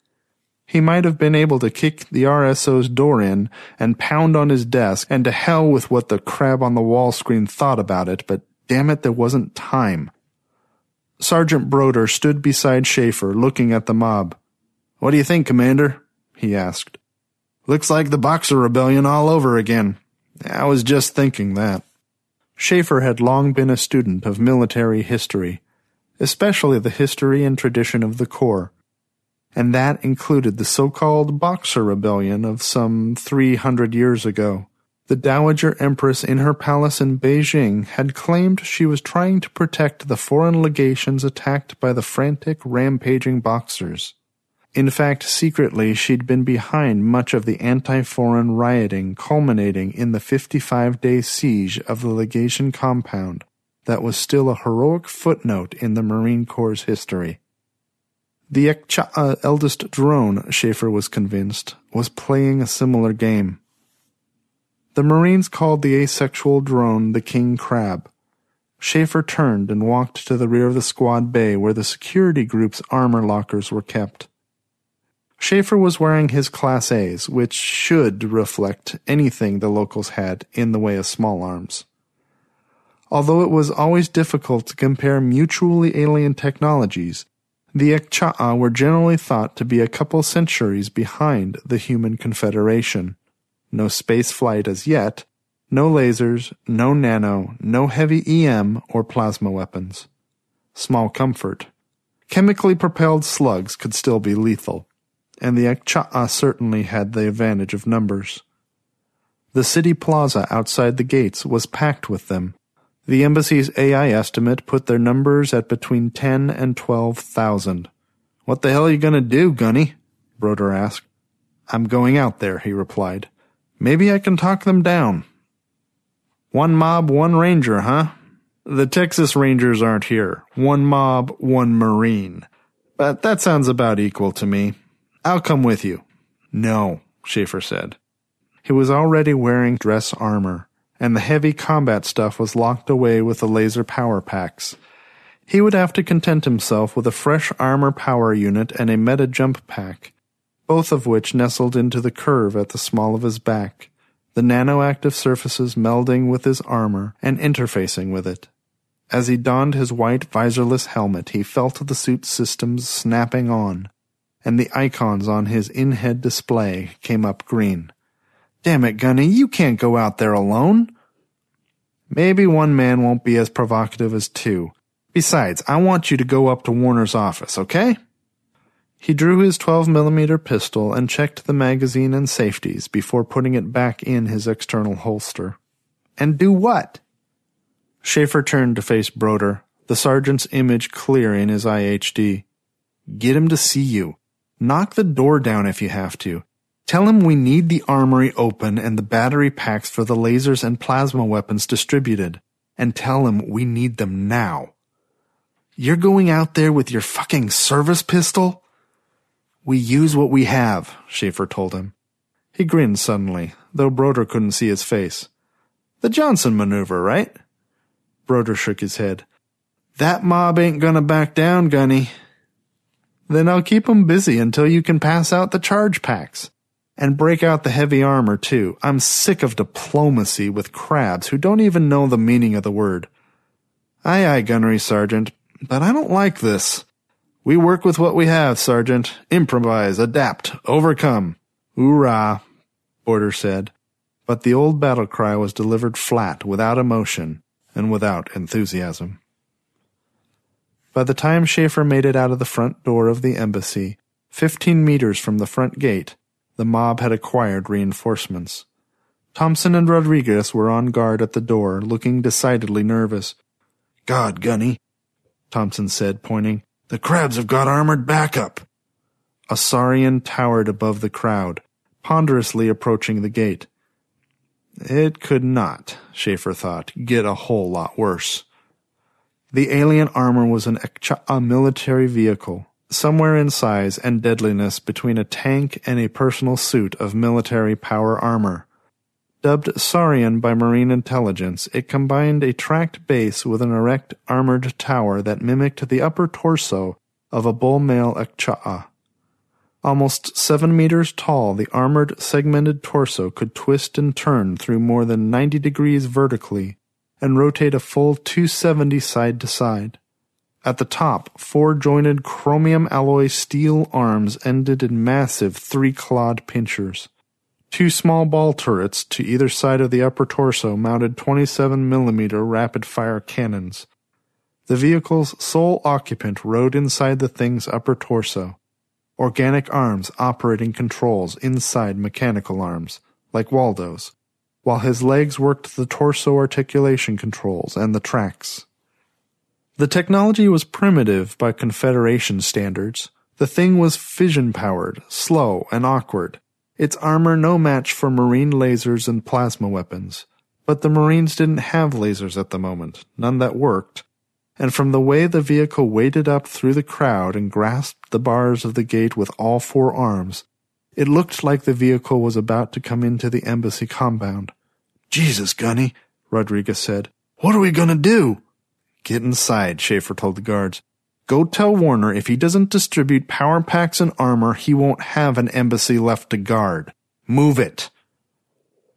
He might have been able to kick the RSO's door in and pound on his desk, and to hell with what the crab on the wall screen thought about it, but damn it, there wasn't time. Sergeant Broder stood beside Schaefer, looking at the mob. "What do you think, Commander?" he asked. "Looks like the Boxer Rebellion all over again." "I was just thinking that." Schaefer had long been a student of military history, especially the history and tradition of the Corps, and that included the so-called Boxer Rebellion of some 300 years ago. The Dowager Empress in her palace in Beijing had claimed she was trying to protect the foreign legations attacked by the frantic, rampaging Boxers. In fact, secretly, she'd been behind much of the anti-foreign rioting culminating in the 55-day siege of the legation compound that was still a heroic footnote in the Marine Corps' history. The Ekcha'a eldest drone, Schaefer was convinced, was playing a similar game. The Marines called the asexual drone the King Crab. Schaefer turned and walked to the rear of the squad bay where the security group's armor lockers were kept. Schaefer was wearing his Class A's, which should reflect anything the locals had in the way of small arms. Although it was always difficult to compare mutually alien technologies, the Ekcha'a were generally thought to be a couple centuries behind the human confederation. No space flight as yet, no lasers, no nano, no heavy EM or plasma weapons. Small comfort. Chemically propelled slugs could still be lethal, and the Ekcha'a certainly had the advantage of numbers. The city plaza outside the gates was packed with them. The embassy's AI estimate put their numbers at between 10 and 12,000. "What the hell are you going to do, Gunny?" Broder asked. "I'm going out there," he replied. "Maybe I can talk them down." "One mob, one ranger, huh?" "The Texas Rangers aren't here. One mob, one Marine. But that sounds about equal to me. I'll come with you." "No," Schaefer said. He was already wearing dress armor, and the heavy combat stuff was locked away with the laser power packs. He would have to content himself with a fresh armor power unit and a meta jump pack, both of which nestled into the curve at the small of his back, the nanoactive surfaces melding with his armor and interfacing with it. As he donned his white visorless helmet, he felt the suit systems snapping on, and the icons on his in-head display came up green. "Damn it, Gunny, you can't go out there alone." "Maybe one man won't be as provocative as two. Besides, I want you to go up to Warner's office, okay?" He drew his 12mm pistol and checked the magazine and safeties before putting it back in his external holster. "And do what?" Schaefer turned to face Broder, the sergeant's image clear in his IHD. "Get him to see you. Knock the door down if you have to. Tell him we need the armory open and the battery packs for the lasers and plasma weapons distributed. And tell him we need them now." "You're going out there with your fucking service pistol?" "We use what we have," Schaefer told him. He grinned suddenly, though Broder couldn't see his face. "The Johnson maneuver, right?" Broder shook his head. "That mob ain't gonna back down, Gunny." "Then I'll keep 'em busy until you can pass out the charge packs. And break out the heavy armor, too. I'm sick of diplomacy with crabs who don't even know the meaning of the word." "Aye, aye, Gunnery Sergeant, but I don't like this." "We work with what we have, Sergeant. Improvise, adapt, overcome." "Hoorah," Broder said, but the old battle cry was delivered flat, without emotion, and without enthusiasm. By the time Schaefer made it out of the front door of the embassy, 15 meters from the front gate, the mob had acquired reinforcements. Thompson and Rodriguez were on guard at the door, looking decidedly nervous. "God, Gunny," Thompson said, pointing. "The crabs have got armored backup." A Saurian towered above the crowd, ponderously approaching the gate. It could not, Schaefer thought, get a whole lot worse. The alien armor was an Ekcha'a military vehicle, somewhere in size and deadliness between a tank and a personal suit of military power armor. Dubbed Saurian by Marine intelligence, it combined a tracked base with an erect armored tower that mimicked the upper torso of a bull male Ekcha'a. Almost 7 meters tall, the armored, segmented torso could twist and turn through more than 90 degrees vertically and rotate a full 270 side to side. At the top, 4 jointed chromium alloy steel arms ended in massive 3-clawed pinchers. 2 small ball turrets to either side of the upper torso mounted 27mm rapid-fire cannons. The vehicle's sole occupant rode inside the thing's upper torso. Organic arms operating controls inside mechanical arms, like Waldo's, while his legs worked the torso articulation controls and the tracks. The technology was primitive by Confederation standards. The thing was fission-powered, slow, and awkward. Its armor no match for Marine lasers and plasma weapons. But the Marines didn't have lasers at the moment, none that worked, and from the way the vehicle waded up through the crowd and grasped the bars of the gate with all 4 arms, it looked like the vehicle was about to come into the embassy compound. "Jesus, Gunny," Rodriguez said. "What are we going to do?" "Get inside," Schaefer told the guards. "Go tell Warner if he doesn't distribute power packs and armor, he won't have an embassy left to guard. Move it."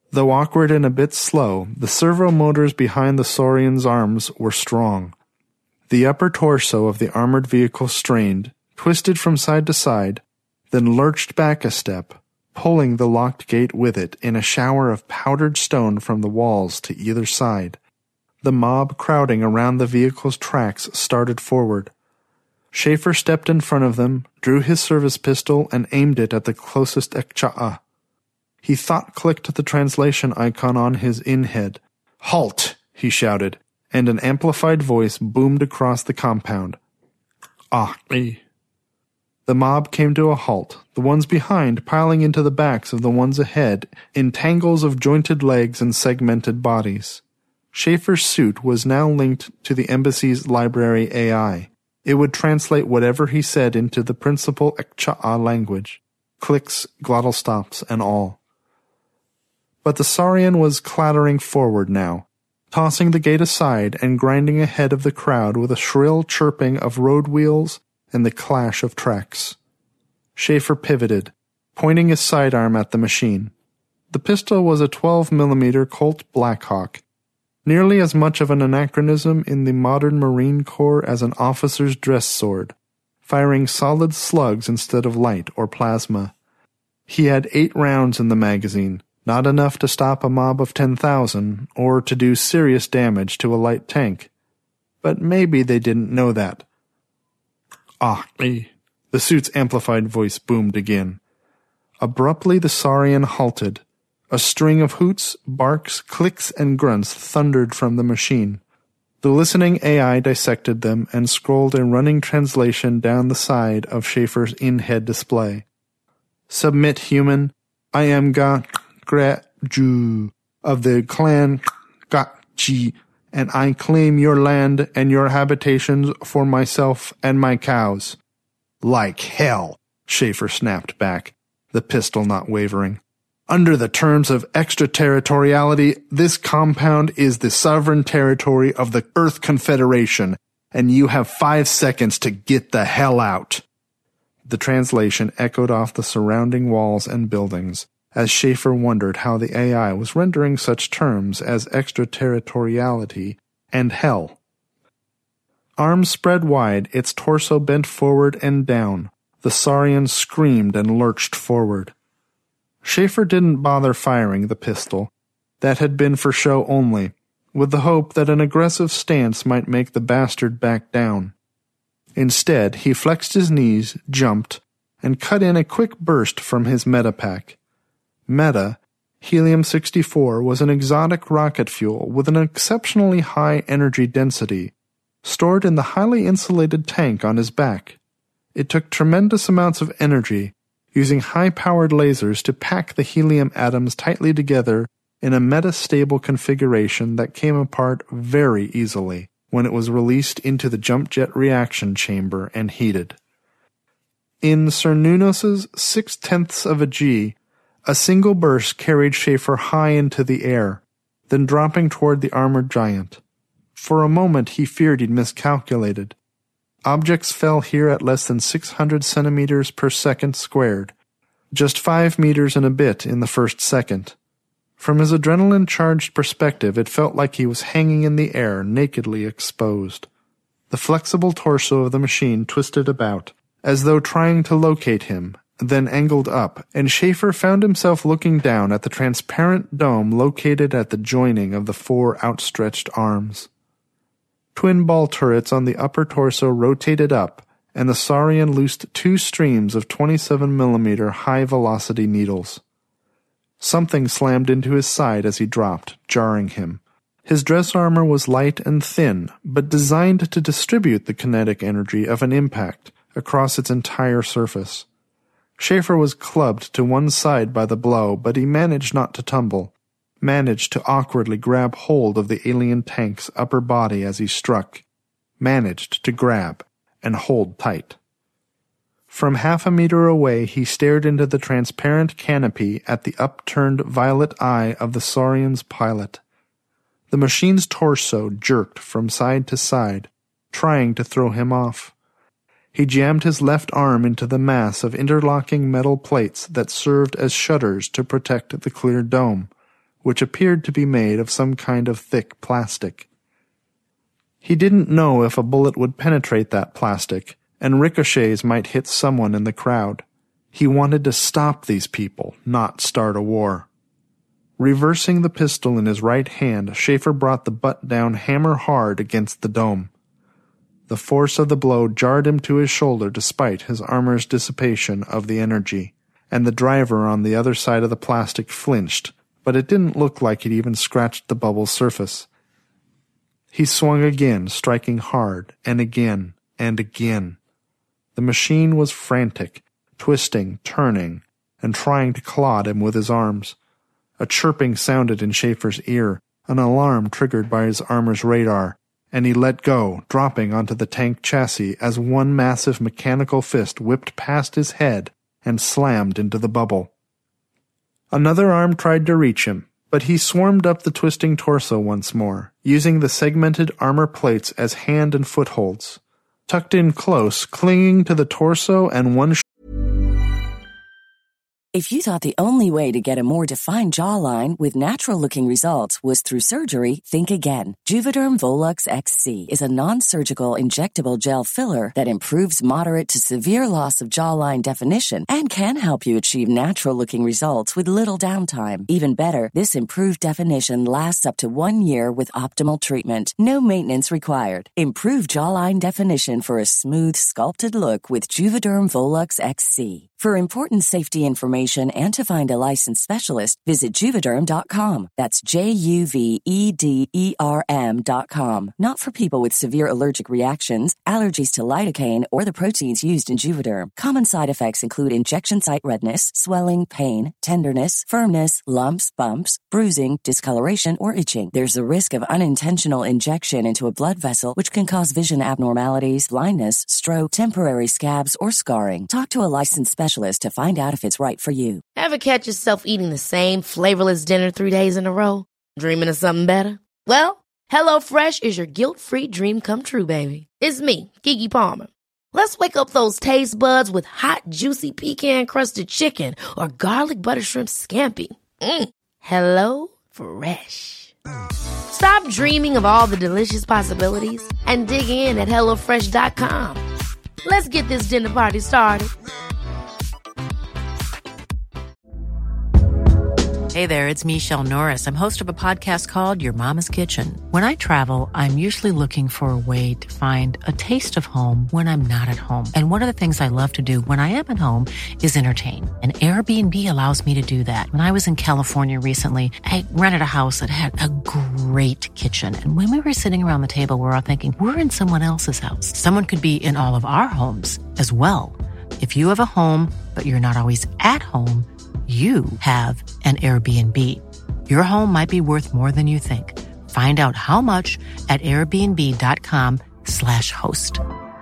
Though awkward and a bit slow, the servo motors behind the Saurian's arms were strong. The upper torso of the armored vehicle strained, twisted from side to side, then lurched back a step, pulling the locked gate with it in a shower of powdered stone from the walls to either side. The mob crowding around the vehicle's tracks started forward. Schaefer stepped in front of them, drew his service pistol, and aimed it at the closest Ekcha'a. He thought-clicked the translation icon on his in-head. "Halt!" he shouted, and an amplified voice boomed across the compound. The mob came to a halt, the ones behind piling into the backs of the ones ahead in tangles of jointed legs and segmented bodies. Schaefer's suit was now linked to the embassy's library AI. It would translate whatever he said into the principal Ekcha'a language, clicks, glottal stops, and all. But the Saurian was clattering forward now, tossing the gate aside and grinding ahead of the crowd with a shrill chirping of road wheels and the clash of tracks. Schaefer pivoted, pointing his sidearm at the machine. The pistol was a 12mm Colt Blackhawk, nearly as much of an anachronism in the modern Marine Corps as an officer's dress sword, firing solid slugs instead of light or plasma. He had 8 rounds in the magazine, not enough to stop a mob of 10,000 or to do serious damage to a light tank. But maybe they didn't know that. The suit's amplified voice boomed again. Abruptly the Saurian halted. A string of hoots, barks, clicks, and grunts thundered from the machine. The listening AI dissected them and scrolled a running translation down the side of Schaefer's in-head display. "Submit, human. I am Ga-Gra-Ju of the clan Ga-Chi, and I claim your land and your habitations for myself and my cows." "Like hell," Schaefer snapped back, the pistol not wavering. "Under the terms of extraterritoriality, this compound is the sovereign territory of the Earth Confederation, and you have 5 seconds to get the hell out." The translation echoed off the surrounding walls and buildings, as Schaefer wondered how the AI was rendering such terms as extraterritoriality and hell. Arms spread wide, its torso bent forward and down, the Saurian screamed and lurched forward. Schaefer didn't bother firing the pistol. That had been for show only, with the hope that an aggressive stance might make the bastard back down. Instead, he flexed his knees, jumped, and cut in a quick burst from his metapack. Meta, helium-64, was an exotic rocket fuel with an exceptionally high energy density, stored in the highly insulated tank on his back. It took tremendous amounts of energy, using high-powered lasers to pack the helium atoms tightly together in a metastable configuration that came apart very easily when it was released into the jump jet reaction chamber and heated. In Cernunnos's 0.6 of a G, a single burst carried Schaefer high into the air, then dropping toward the armored giant. For a moment he feared he'd miscalculated. Objects fell here at less than 600 centimeters per second squared, just 5 meters and a bit in the first second. From his adrenaline-charged perspective, it felt like he was hanging in the air, nakedly exposed. The flexible torso of the machine twisted about, as though trying to locate him, then angled up, and Schaefer found himself looking down at the transparent dome located at the joining of the 4 outstretched arms. Twin ball turrets on the upper torso rotated up, and the Saurian loosed 2 streams of 27mm high-velocity needles. Something slammed into his side as he dropped, jarring him. His dress armor was light and thin, but designed to distribute the kinetic energy of an impact across its entire surface. Schaefer was clubbed to one side by the blow, but he managed not to tumble, managed to awkwardly grab hold of the alien tank's upper body as he struck, managed to grab and hold tight. From half a meter away he stared into the transparent canopy at the upturned violet eye of the Saurian's pilot. The machine's torso jerked from side to side, trying to throw him off. He jammed his left arm into the mass of interlocking metal plates that served as shutters to protect the clear dome, which appeared to be made of some kind of thick plastic. He didn't know if a bullet would penetrate that plastic, and ricochets might hit someone in the crowd. He wanted to stop these people, not start a war. Reversing the pistol in his right hand, Schaefer brought the butt down hammer hard against the dome. The force of the blow jarred him to his shoulder despite his armor's dissipation of the energy, and the driver on the other side of the plastic flinched, but it didn't look like it even scratched the bubble's surface. He swung again, striking hard, and again, and again. The machine was frantic, twisting, turning, and trying to claw at him with his arms. A chirping sounded in Schaefer's ear, an alarm triggered by his armor's radar, and he let go, dropping onto the tank chassis as one massive mechanical fist whipped past his head and slammed into the bubble. Another arm tried to reach him, but he swarmed up the twisting torso once more, using the segmented armor plates as hand and footholds. Tucked in close, clinging to the torso and one If you thought the only way to get a more defined jawline with natural-looking results was through surgery, think again. Juvederm Volux XC is a non-surgical injectable gel filler that improves moderate to severe loss of jawline definition and can help you achieve natural-looking results with little downtime. Even better, this improved definition lasts up to 1 year with optimal treatment. No maintenance required. Improve jawline definition for a smooth, sculpted look with Juvederm Volux XC. For important safety information and to find a licensed specialist, visit Juvederm.com. That's JUVEDERM.com. Not for people with severe allergic reactions, allergies to lidocaine, or the proteins used in Juvederm. Common side effects include injection site redness, swelling, pain, tenderness, firmness, lumps, bumps, bruising, discoloration, or itching. There's a risk of unintentional injection into a blood vessel, which can cause vision abnormalities, blindness, stroke, temporary scabs, or scarring. Talk to a licensed specialist to find out if it's right for you. Ever catch yourself eating the same flavorless dinner 3 days in a row? Dreaming of something better? Well, HelloFresh is your guilt-free dream come true, baby. It's me, Keke Palmer. Let's wake up those taste buds with hot, juicy pecan-crusted chicken or garlic butter shrimp scampi. Hello Fresh. Stop dreaming of all the delicious possibilities and dig in at HelloFresh.com. Let's get this dinner party started. Hey there, it's Michelle Norris. I'm host of a podcast called Your Mama's Kitchen. When I travel, I'm usually looking for a way to find a taste of home when I'm not at home. And one of the things I love to do when I am at home is entertain. And Airbnb allows me to do that. When I was in California recently, I rented a house that had a great kitchen. And when we were sitting around the table, we were all thinking, we're in someone else's house. Someone could be in all of our homes as well. If you have a home, but you're not always at home, you have an Airbnb. Your home might be worth more than you think. Find out how much at airbnb.com/host.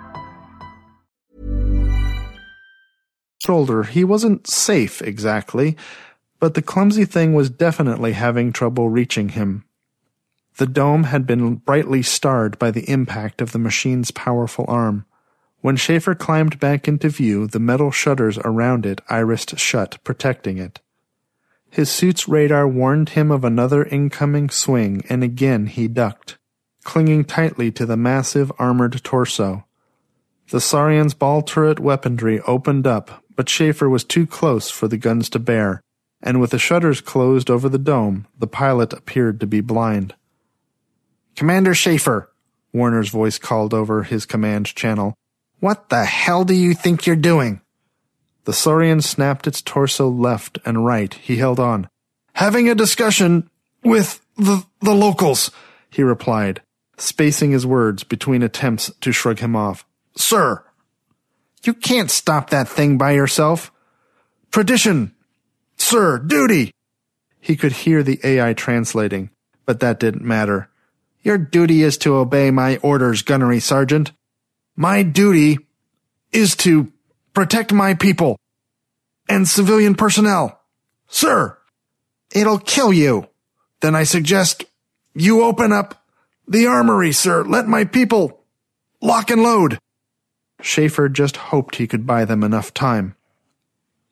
Shoulder, he wasn't safe exactly, but the clumsy thing was definitely having trouble reaching him. The dome had been brightly starred by the impact of the machine's powerful arm. When Schaefer climbed back into view, the metal shutters around it irised shut, protecting it. His suit's radar warned him of another incoming swing, and again he ducked, clinging tightly to the massive armored torso. The Saurian's ball turret weaponry opened up, but Schaefer was too close for the guns to bear, and with the shutters closed over the dome, the pilot appeared to be blind. "Commander Schaefer," Warner's voice called over his command channel. "What the hell do you think you're doing?" The Saurian snapped its torso left and right. He held on. "Having a discussion with the locals," he replied, spacing his words between attempts to shrug him off. "Sir, you can't stop that thing by yourself. Tradition. Sir, duty." He could hear the AI translating, but that didn't matter. "Your duty is to obey my orders, Gunnery Sergeant. My duty is to protect my people and civilian personnel. Sir, it'll kill you. Then I suggest you open up the armory, sir. Let my people lock and load." Schaefer just hoped he could buy them enough time.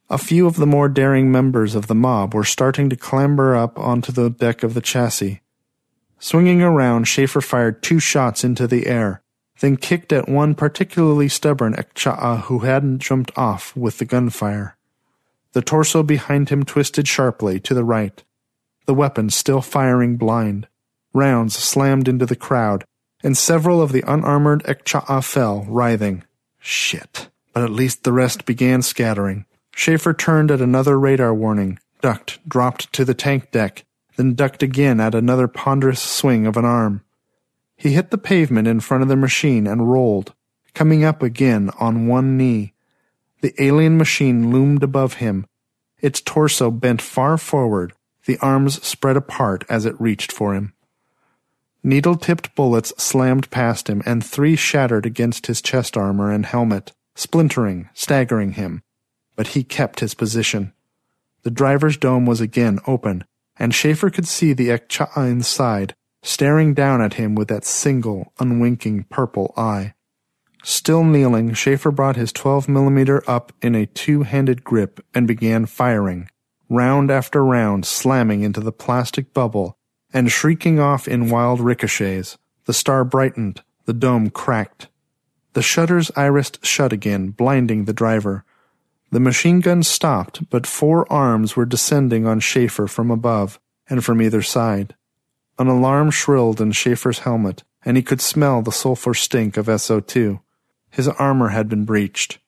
A few of the more daring members of the mob were starting to clamber up onto the deck of the chassis. Swinging around, Schaefer fired 2 shots into the air, then kicked at one particularly stubborn Ekcha'a who hadn't jumped off with the gunfire. The torso behind him twisted sharply to the right, the weapon still firing blind. Rounds slammed into the crowd, and several of the unarmored Ekcha'a fell, writhing. Shit. But at least the rest began scattering. Schaefer turned at another radar warning, ducked, dropped to the tank deck, then ducked again at another ponderous swing of an arm. He hit the pavement in front of the machine and rolled, coming up again on one knee. The alien machine loomed above him, its torso bent far forward, the arms spread apart as it reached for him. Needle-tipped bullets slammed past him, and 3 shattered against his chest armor and helmet, splintering, staggering him. But he kept his position. The driver's dome was again open, and Schaefer could see the Ekcha'a inside, staring down at him with that single, unwinking purple eye. Still kneeling, Schaefer brought his 12mm up in a 2-handed grip and began firing, round after round slamming into the plastic bubble and shrieking off in wild ricochets. The star brightened, the dome cracked. The shutters irised shut again, blinding the driver. The machine gun stopped, but 4 arms were descending on Schaefer from above and from either side. An alarm shrilled in Schaefer's helmet, and he could smell the sulfur stink of SO2. His armor had been breached.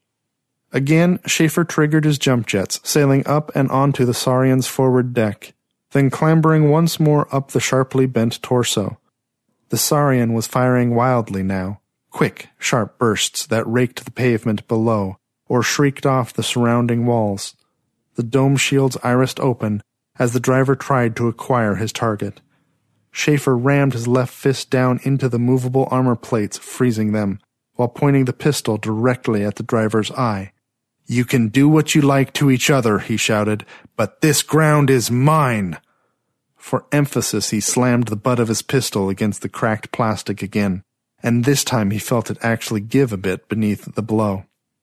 Again, Schaefer triggered his jump jets, sailing up and onto the Saurian's forward deck, then clambering once more up the sharply bent torso. The Saurian was firing wildly now, quick, sharp bursts that raked the pavement below, or shrieked off the surrounding walls. The dome shields irised open as the driver tried to acquire his target. Schaefer rammed his left fist down into the movable armor plates, freezing them, while pointing the pistol directly at the driver's eye. "You can do what you like to each other," he shouted, "but this ground is mine." For emphasis, he slammed the butt of his pistol against the cracked plastic again, and this time he felt it actually give a bit beneath the blow.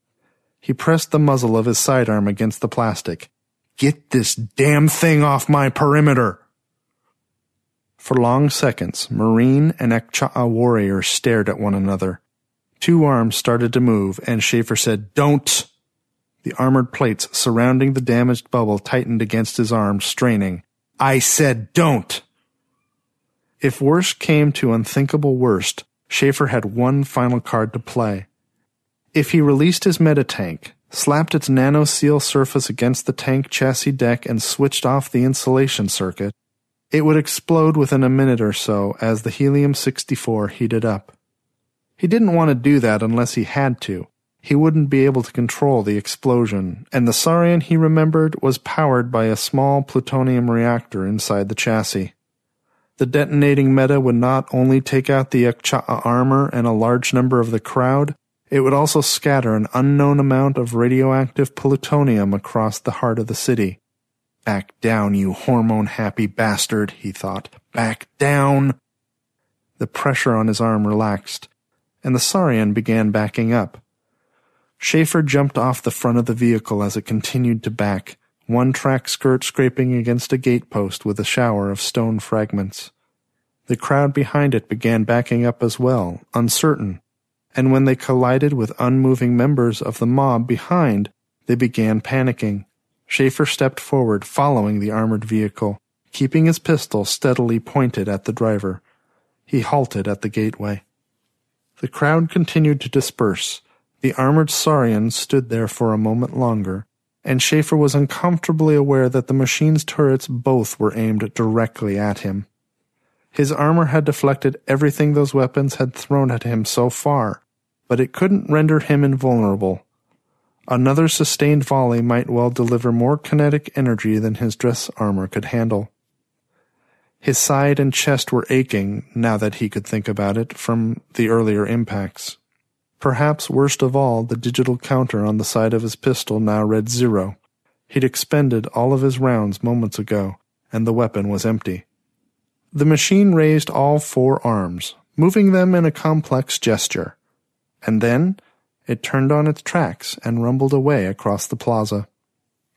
He pressed the muzzle of his sidearm against the plastic. "Get this damn thing off my perimeter!" For long seconds, Marine and Ekcha'a warrior stared at one another. 2 arms started to move, and Schaefer said, "Don't!" The armored plates surrounding the damaged bubble tightened against his arm, straining. "I said don't!" If worst came to unthinkable worst, Schaefer had one final card to play. If he released his metatank, slapped its nano-seal surface against the tank chassis deck and switched off the insulation circuit, it would explode within a minute or so as the helium-64 heated up. He didn't want to do that unless he had to. He wouldn't be able to control the explosion, and the Saurian, he remembered, was powered by a small plutonium reactor inside the chassis. The detonating meta would not only take out the Ekcha'a armor and a large number of the crowd, it would also scatter an unknown amount of radioactive plutonium across the heart of the city. "Back down, you hormone-happy bastard," he thought. "Back down!" The pressure on his arm relaxed, and the Saurian began backing up. Schaefer jumped off the front of the vehicle as it continued to back, one track skirt scraping against a gatepost with a shower of stone fragments. The crowd behind it began backing up as well, uncertain, and when they collided with unmoving members of the mob behind, they began panicking. Schaefer stepped forward, following the armored vehicle, keeping his pistol steadily pointed at the driver. He halted at the gateway. The crowd continued to disperse. The armored Saurian stood there for a moment longer, and Schaefer was uncomfortably aware that the machine's turrets both were aimed directly at him. His armor had deflected everything those weapons had thrown at him so far, but it couldn't render him invulnerable. Another sustained volley might well deliver more kinetic energy than his dress armor could handle. His side and chest were aching, now that he could think about it, from the earlier impacts. Perhaps worst of all, the digital counter on the side of his pistol now read 0. He'd expended all of his rounds moments ago, and the weapon was empty. The machine raised all 4 arms, moving them in a complex gesture, and then it turned on its tracks and rumbled away across the plaza.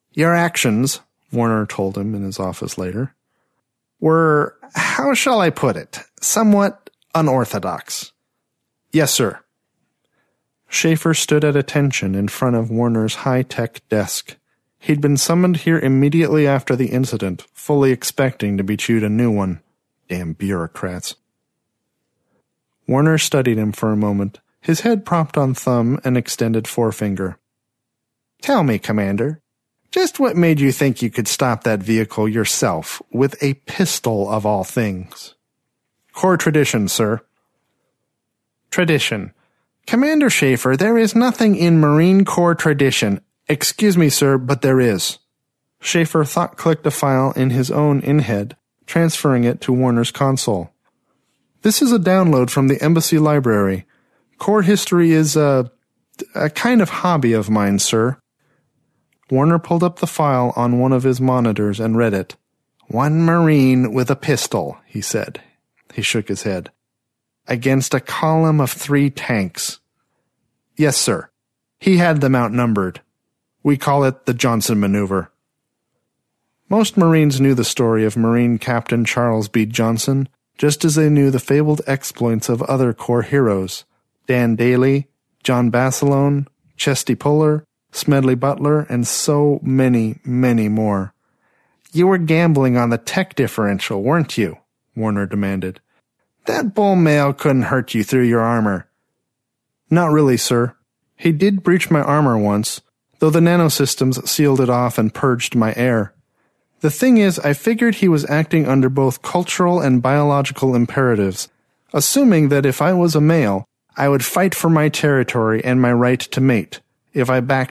Your actions, Warner told him in his office later, were, how shall I put it, somewhat unorthodox. Yes, sir. Schaefer stood at attention in front of Warner's high-tech desk. He'd been summoned here immediately after the incident, fully expecting to be chewed a new one. Damn bureaucrats. Warner studied him for a moment, his head propped on thumb and extended forefinger. Tell me, Commander, just what made you think you could stop that vehicle yourself, with a pistol of all things? Core tradition, sir. Tradition. Commander Schaefer, there is nothing in Marine Corps tradition. Excuse me, sir, but there is. Schaefer thought-clicked a file in his own in-head, transferring it to Warner's console. This is a download from the Embassy Library. Corps history is a kind of hobby of mine, sir. Warner pulled up the file on one of his monitors and read it. One Marine with a pistol, he said. He shook his head. Against a column of 3 tanks. Yes, sir. He had them outnumbered. We call it the Johnson Maneuver. Most Marines knew the story of Marine Captain Charles B. Johnson, just as they knew the fabled exploits of other Corps heroes, Dan Daly, John Basilone, Chesty Puller, Smedley Butler, and so many, many more. You were gambling on the tech differential, weren't you? Warner demanded. That bull mail couldn't hurt you through your armor. Not really, sir. He did breach my armor once, though the nanosystems sealed it off and purged my air. The thing is, I figured he was acting under both cultural and biological imperatives, assuming that if I was a male, I would fight for my territory and my right to mate. If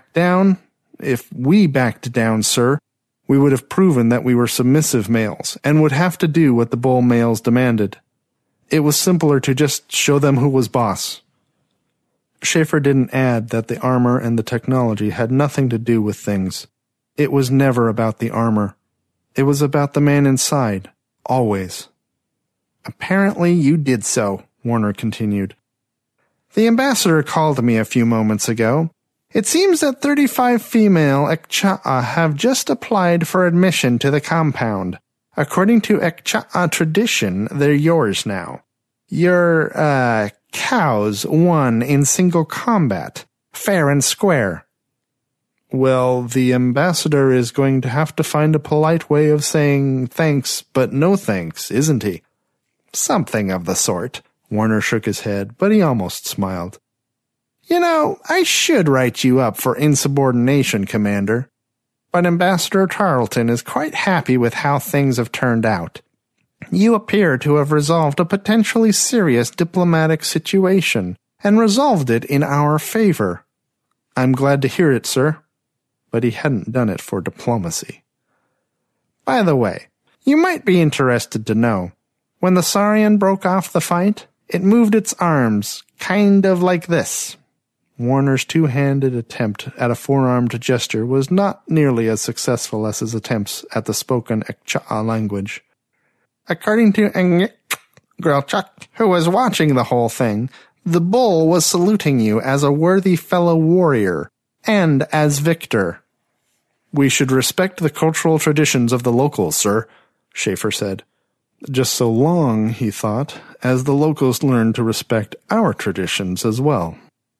we backed down, sir, we would have proven that we were submissive males and would have to do what the bull males demanded. It was simpler to just show them who was boss. Schaefer didn't add that the armor and the technology had nothing to do with things. It was never about the armor. It was about the man inside, always. Apparently you did so, Warner continued. The ambassador called me a few moments ago. It seems that 35 female Ekcha'a have just applied for admission to the compound. According to Ekcha'a tradition, they're yours now. Your, cows won in single combat, fair and square. Well, the ambassador is going to have to find a polite way of saying thanks, but no thanks, isn't he? Something of the sort. Warner shook his head, but he almost smiled. You know, I should write you up for insubordination, Commander. But Ambassador Tarleton is quite happy with how things have turned out. You appear to have resolved a potentially serious diplomatic situation, and resolved it in our favor. I'm glad to hear it, sir. But he hadn't done it for diplomacy. By the way, you might be interested to know, when the Saurian broke off the fight, it moved its arms, kind of like this. Warner's two-handed attempt at a four-armed gesture was not nearly as successful as his attempts at the spoken Ekcha'a language. According to Grelchuk, who was watching the whole thing, the bull was saluting you as a worthy fellow warrior, and as victor. We should respect the cultural traditions of the locals, sir, Schaefer said. Just so long, he thought, as the locals learn to respect our traditions as well.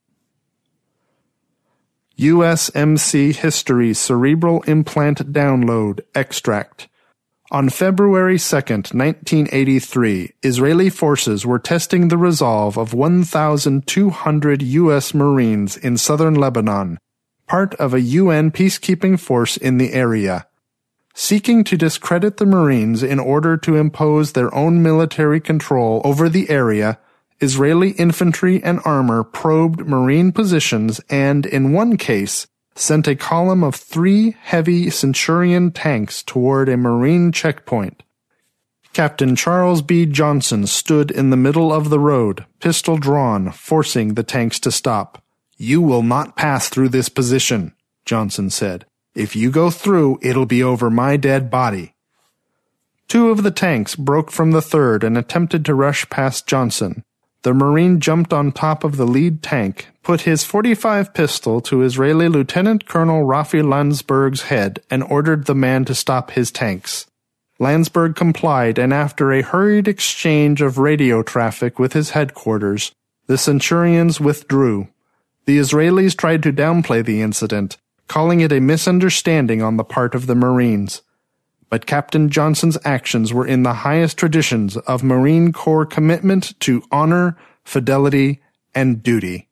USMC History Cerebral Implant Download Extract. On February 2nd, 1983, Israeli forces were testing the resolve of 1,200 U.S. Marines in southern Lebanon, part of a UN peacekeeping force in the area. Seeking to discredit the Marines in order to impose their own military control over the area, Israeli infantry and armor probed Marine positions and, in one case, sent a column of 3 heavy Centurion tanks toward a Marine checkpoint. Captain Charles B. Johnson stood in the middle of the road, pistol drawn, forcing the tanks to stop. "You will not pass through this position," Johnson said. "If you go through, it'll be over my dead body." 2 of the tanks broke from the third and attempted to rush past Johnson. the Marine jumped on top of the lead tank, put his .45 pistol to Israeli Lieutenant Colonel Rafi Landsberg's head, and ordered the man to stop his tanks. Landsberg complied, and after a hurried exchange of radio traffic with his headquarters, the Centurions withdrew. The Israelis tried to downplay the incident, calling it a misunderstanding on the part of the Marines. But Captain Johnson's actions were in the highest traditions of Marine Corps commitment to honor, fidelity, and duty.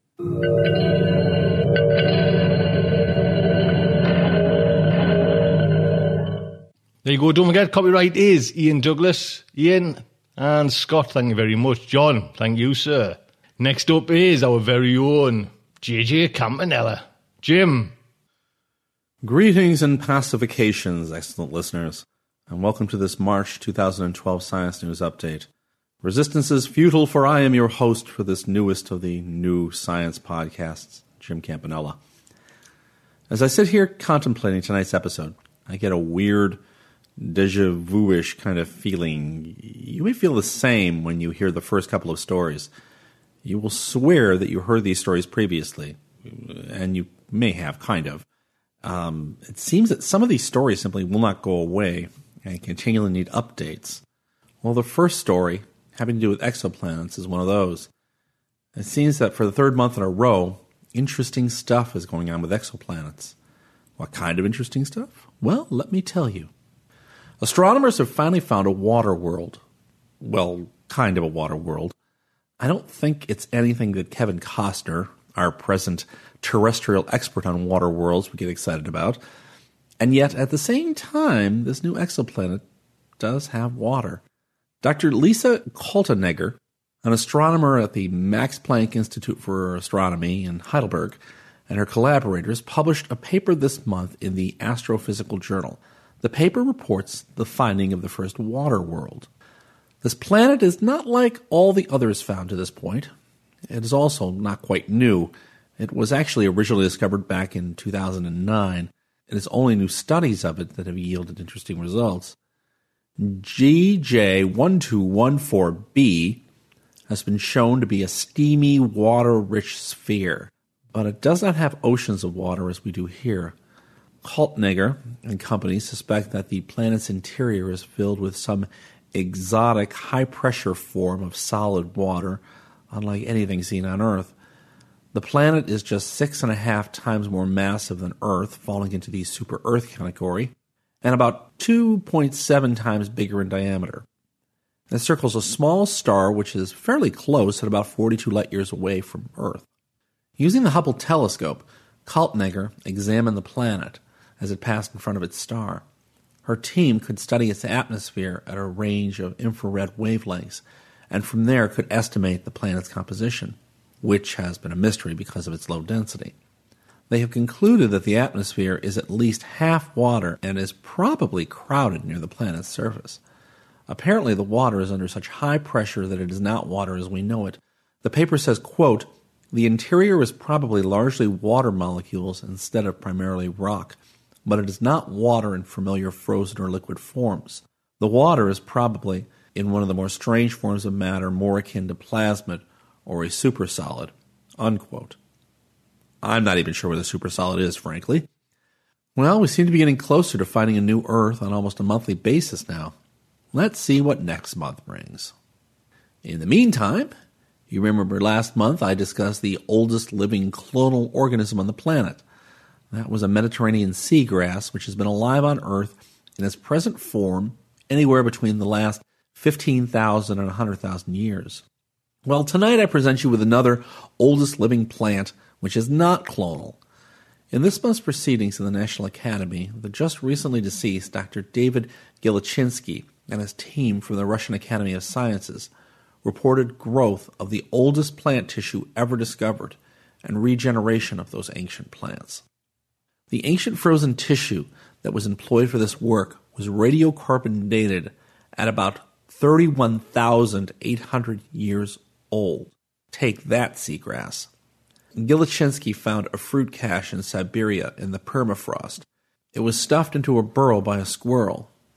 There you go. Don't forget, copyright is Ian Douglas. Ian and Scott, thank you very much. John, thank you, sir. Next up is our very own JJ Campanella. Jim. Greetings and pacifications, excellent listeners, and welcome to this March 2012 Science News Update. Resistance is futile, for I am your host for this newest of the new science podcasts, Jim Campanella. As I sit here contemplating tonight's episode, I get a weird, deja vu-ish kind of feeling. You may feel the same when you hear the first couple of stories. You will swear that you heard these stories previously, and you may have, kind of. It seems that some of these stories simply will not go away and continually need updates. Well, the first story, having to do with exoplanets, is one of those. It seems that for the third month in a row, interesting stuff is going on with exoplanets. What kind of interesting stuff? Well, let me tell you. Astronomers have finally found a water world. Well, kind of a water world. I don't think it's anything that Kevin Costner, our present terrestrial expert on water worlds, would get excited about. And yet, at the same time, this new exoplanet does have water. Dr. Lisa Kaltenegger, an astronomer at the Max Planck Institute for Astronomy in Heidelberg, and her collaborators published a paper this month in the Astrophysical Journal. The paper reports the finding of the first water world. This planet is not like all the others found to this point. It is also not quite new. It was actually originally discovered back in 2009. It is only new studies of it that have yielded interesting results. GJ1214b has been shown to be a steamy, water-rich sphere, but it does not have oceans of water as we do here. Kaltenegger and company suspect that the planet's interior is filled with some exotic, high-pressure form of solid water, unlike anything seen on Earth. The planet is just 6.5 times more massive than Earth, falling into the super-Earth category, and about 2.7 times bigger in diameter. It circles a small star which is fairly close at about 42 light-years away from Earth. Using the Hubble telescope, Kaltenegger examined the planet as it passed in front of its star. Her team could study its atmosphere at a range of infrared wavelengths, and from there could estimate the planet's composition, which has been a mystery because of its low density. They have concluded that the atmosphere is at least half water and is probably crowded near the planet's surface. Apparently the water is under such high pressure that it is not water as we know it. The paper says, quote, "The interior is probably largely water molecules instead of primarily rock, but it is not water in familiar frozen or liquid forms. The water is probably in one of the more strange forms of matter more akin to plasma or a supersolid," unquote. I'm not even sure what a supersolid is, frankly. Well, we seem to be getting closer to finding a new Earth on almost a monthly basis now. Let's see what next month brings. In the meantime, you remember last month I discussed the oldest living clonal organism on the planet. That was a Mediterranean seagrass, which has been alive on Earth in its present form anywhere between the last 15,000 and 100,000 years. Well, tonight I present you with another oldest living plant, which is not clonal. In this month's proceedings in the National Academy, the just recently deceased Dr. David Gilichinsky and his team from the Russian Academy of Sciences reported growth of the oldest plant tissue ever discovered and regeneration of those ancient plants. The ancient frozen tissue that was employed for this work was radiocarbon dated at about 31,800 years old. Take that, seagrass. Gilichinsky found a fruit cache in Siberia in the permafrost. It was stuffed into a burrow by a squirrel.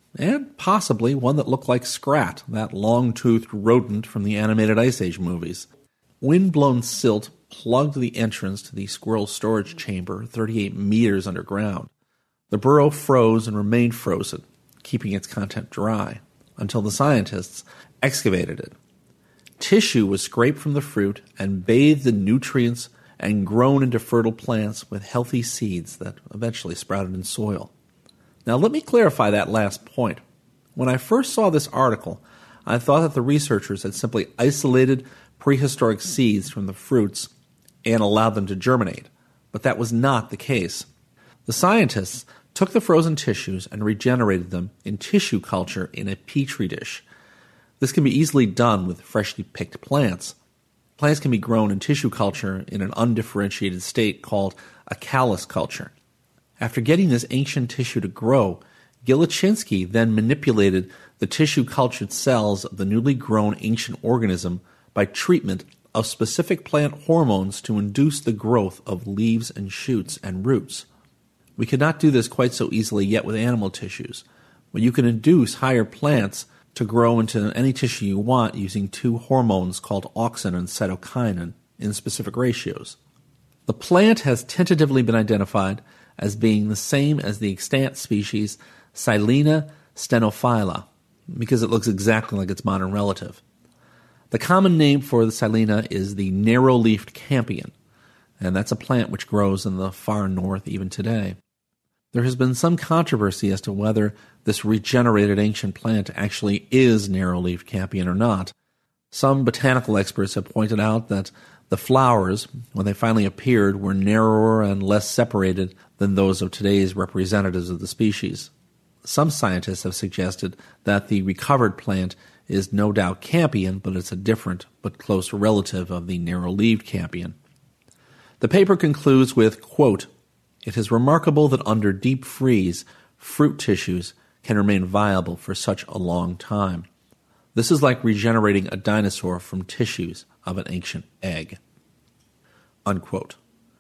and possibly one that looked like Scrat, that long-toothed rodent from the animated Ice Age movies. Wind-blown silt plugged the entrance to the squirrel's storage chamber 38 meters underground. The burrow froze and remained frozen, keeping its content dry, until the scientists excavated it. Tissue was scraped from the fruit and bathed in nutrients and grown into fertile plants with healthy seeds that eventually sprouted in soil. Now let me clarify that last point. When I first saw this article, I thought that the researchers had simply isolated prehistoric seeds from the fruits and allowed them to germinate, but that was not the case. The scientists took the frozen tissues and regenerated them in tissue culture in a petri dish. This can be easily done with freshly picked plants. Plants can be grown in tissue culture in an undifferentiated state called a callus culture. After getting this ancient tissue to grow, Gilachinsky then manipulated the tissue-cultured cells of the newly grown ancient organism by treatment of specific plant hormones to induce the growth of leaves and shoots and roots. We could not do this quite so easily yet with animal tissues, but you can induce higher plants to grow into any tissue you want using two hormones called auxin and cytokinin in specific ratios. The plant has tentatively been identified as being the same as the extant species Silene stenophylla, because it looks exactly like its modern relative. The common name for the Silene is the narrow-leafed campion, and that's a plant which grows in the far north even today. There has been some controversy as to whether this regenerated ancient plant actually is narrow-leafed campion or not. Some botanical experts have pointed out that the flowers, when they finally appeared, were narrower and less separated than those of today's representatives of the species. Some scientists have suggested that the recovered plant is no doubt campion, but it's a different but close relative of the narrow-leaved campion. The paper concludes with, quote, "It is remarkable that under deep freeze, fruit tissues can remain viable for such a long time. This is like regenerating a dinosaur from tissues of an ancient egg." Unquote.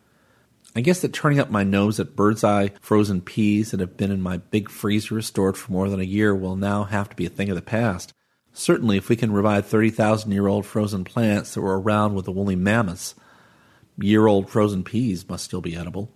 I guess that turning up my nose at bird's eye frozen peas that have been in my big freezer stored for more than a year will now have to be a thing of the past. Certainly, if we can revive 30,000-year-old frozen plants that were around with the woolly mammoths, year-old frozen peas must still be edible.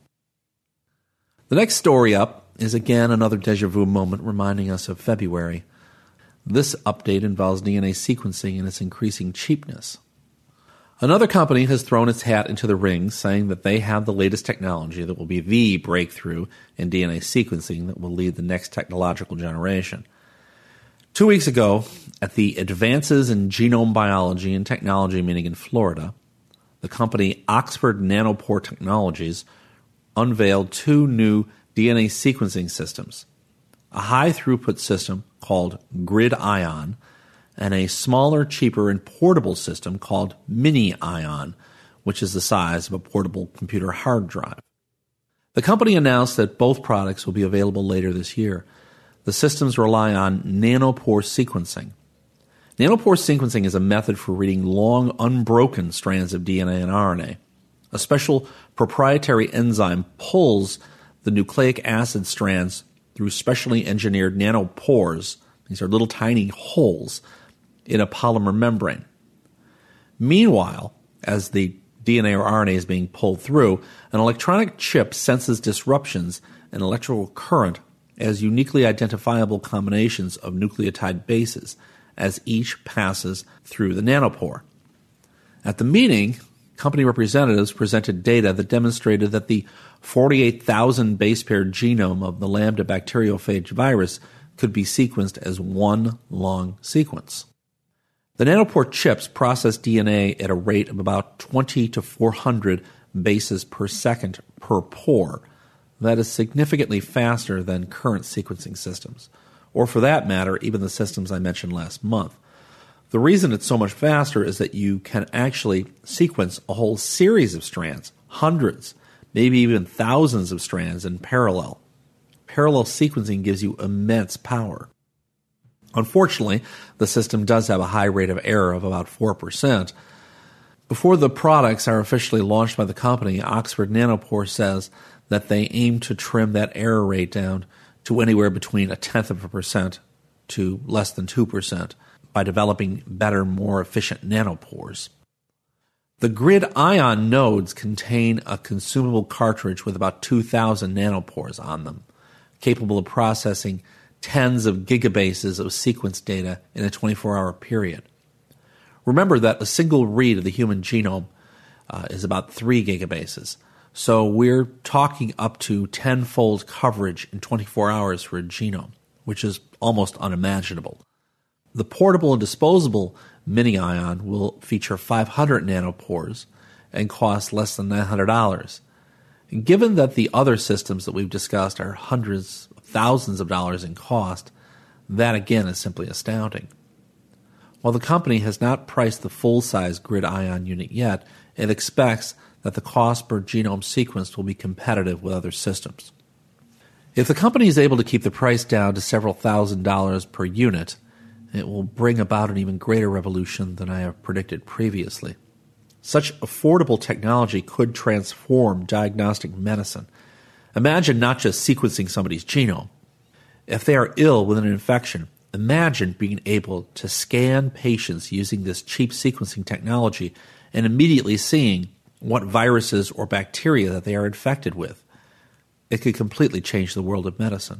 The next story up is again another déjà vu moment reminding us of February. This update involves DNA sequencing and its increasing cheapness. Another company has thrown its hat into the ring, saying that they have the latest technology that will be the breakthrough in DNA sequencing that will lead the next technological generation. 2 weeks ago, at the Advances in Genome Biology and Technology meeting in Florida, the company Oxford Nanopore Technologies unveiled two new DNA sequencing systems, a high-throughput system called GridION and a smaller, cheaper, and portable system called MiniION, which is the size of a portable computer hard drive. The company announced that both products will be available later this year. The systems rely on nanopore sequencing. Nanopore sequencing is a method for reading long, unbroken strands of DNA and RNA. A special proprietary enzyme pulls the nucleic acid strands through specially engineered nanopores. These are little tiny holes in a polymer membrane. Meanwhile, as the DNA or RNA is being pulled through, an electronic chip senses disruptions in electrical current as uniquely identifiable combinations of nucleotide bases as each passes through the nanopore. At the meeting, company representatives presented data that demonstrated that the 48,000 base pair genome of the Lambda bacteriophage virus could be sequenced as one long sequence. The nanopore chips process DNA at a rate of about 20 to 400 bases per second per pore. That is significantly faster than current sequencing systems, or for that matter, even the systems I mentioned last month. The reason it's so much faster is that you can actually sequence a whole series of strands, hundreds, maybe even thousands of strands in parallel. Parallel sequencing gives you immense power. Unfortunately, the system does have a high rate of error of about 4%. Before the products are officially launched by the company, Oxford Nanopore says that they aim to trim that error rate down to anywhere between 0.1% to less than 2% by developing better, more efficient nanopores. The grid ion nodes contain a consumable cartridge with about 2,000 nanopores on them, capable of processing tens of gigabases of sequence data in a 24-hour period. Remember that a single read of the human genome is about 3 gigabases, so we're talking up to 10-fold coverage in 24 hours for a genome, which is almost unimaginable. The portable and disposable mini-ion will feature 500 nanopores and cost less than $900. And given that the other systems that we've discussed are hundreds of thousands of dollars in cost, that again is simply astounding. While the company has not priced the full-size grid ion unit yet, it expects that the cost per genome sequenced will be competitive with other systems. If the company is able to keep the price down to several $1,000s per unit, it will bring about an even greater revolution than I have predicted previously. Such affordable technology could transform diagnostic medicine. Imagine not just sequencing somebody's genome. If they are ill with an infection, imagine being able to scan patients using this cheap sequencing technology and immediately seeing what viruses or bacteria that they are infected with. It could completely change the world of medicine.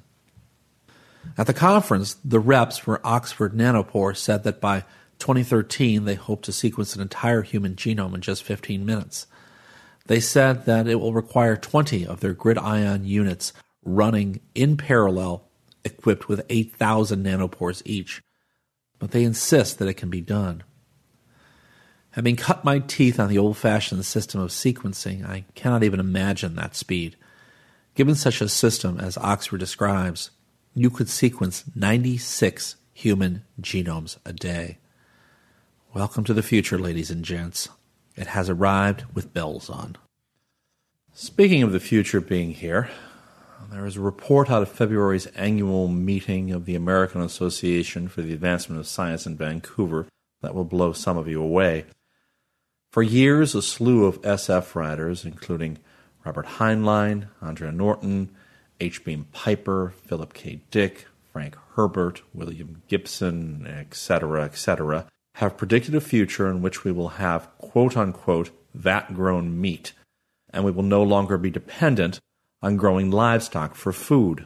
At the conference, the reps for Oxford Nanopore said that by 2013 they hope to sequence an entire human genome in just 15 minutes. They said that it will require 20 of their grid ion units running in parallel, equipped with 8,000 nanopores each. But they insist that it can be done. Having cut my teeth on the old-fashioned system of sequencing, I cannot even imagine that speed. Given such a system as Oxford describes, you could sequence 96 human genomes a day. Welcome to the future, ladies and gents. It has arrived with bells on. Speaking of the future being here, there is a report out of February's annual meeting of the American Association for the Advancement of Science in Vancouver that will blow some of you away. For years, a slew of SF writers, including Robert Heinlein, Andrea Norton, H. Beam Piper, Philip K. Dick, Frank Herbert, William Gibson, etc., have predicted a future in which we will have quote-unquote vat-grown meat, and we will no longer be dependent on growing livestock for food.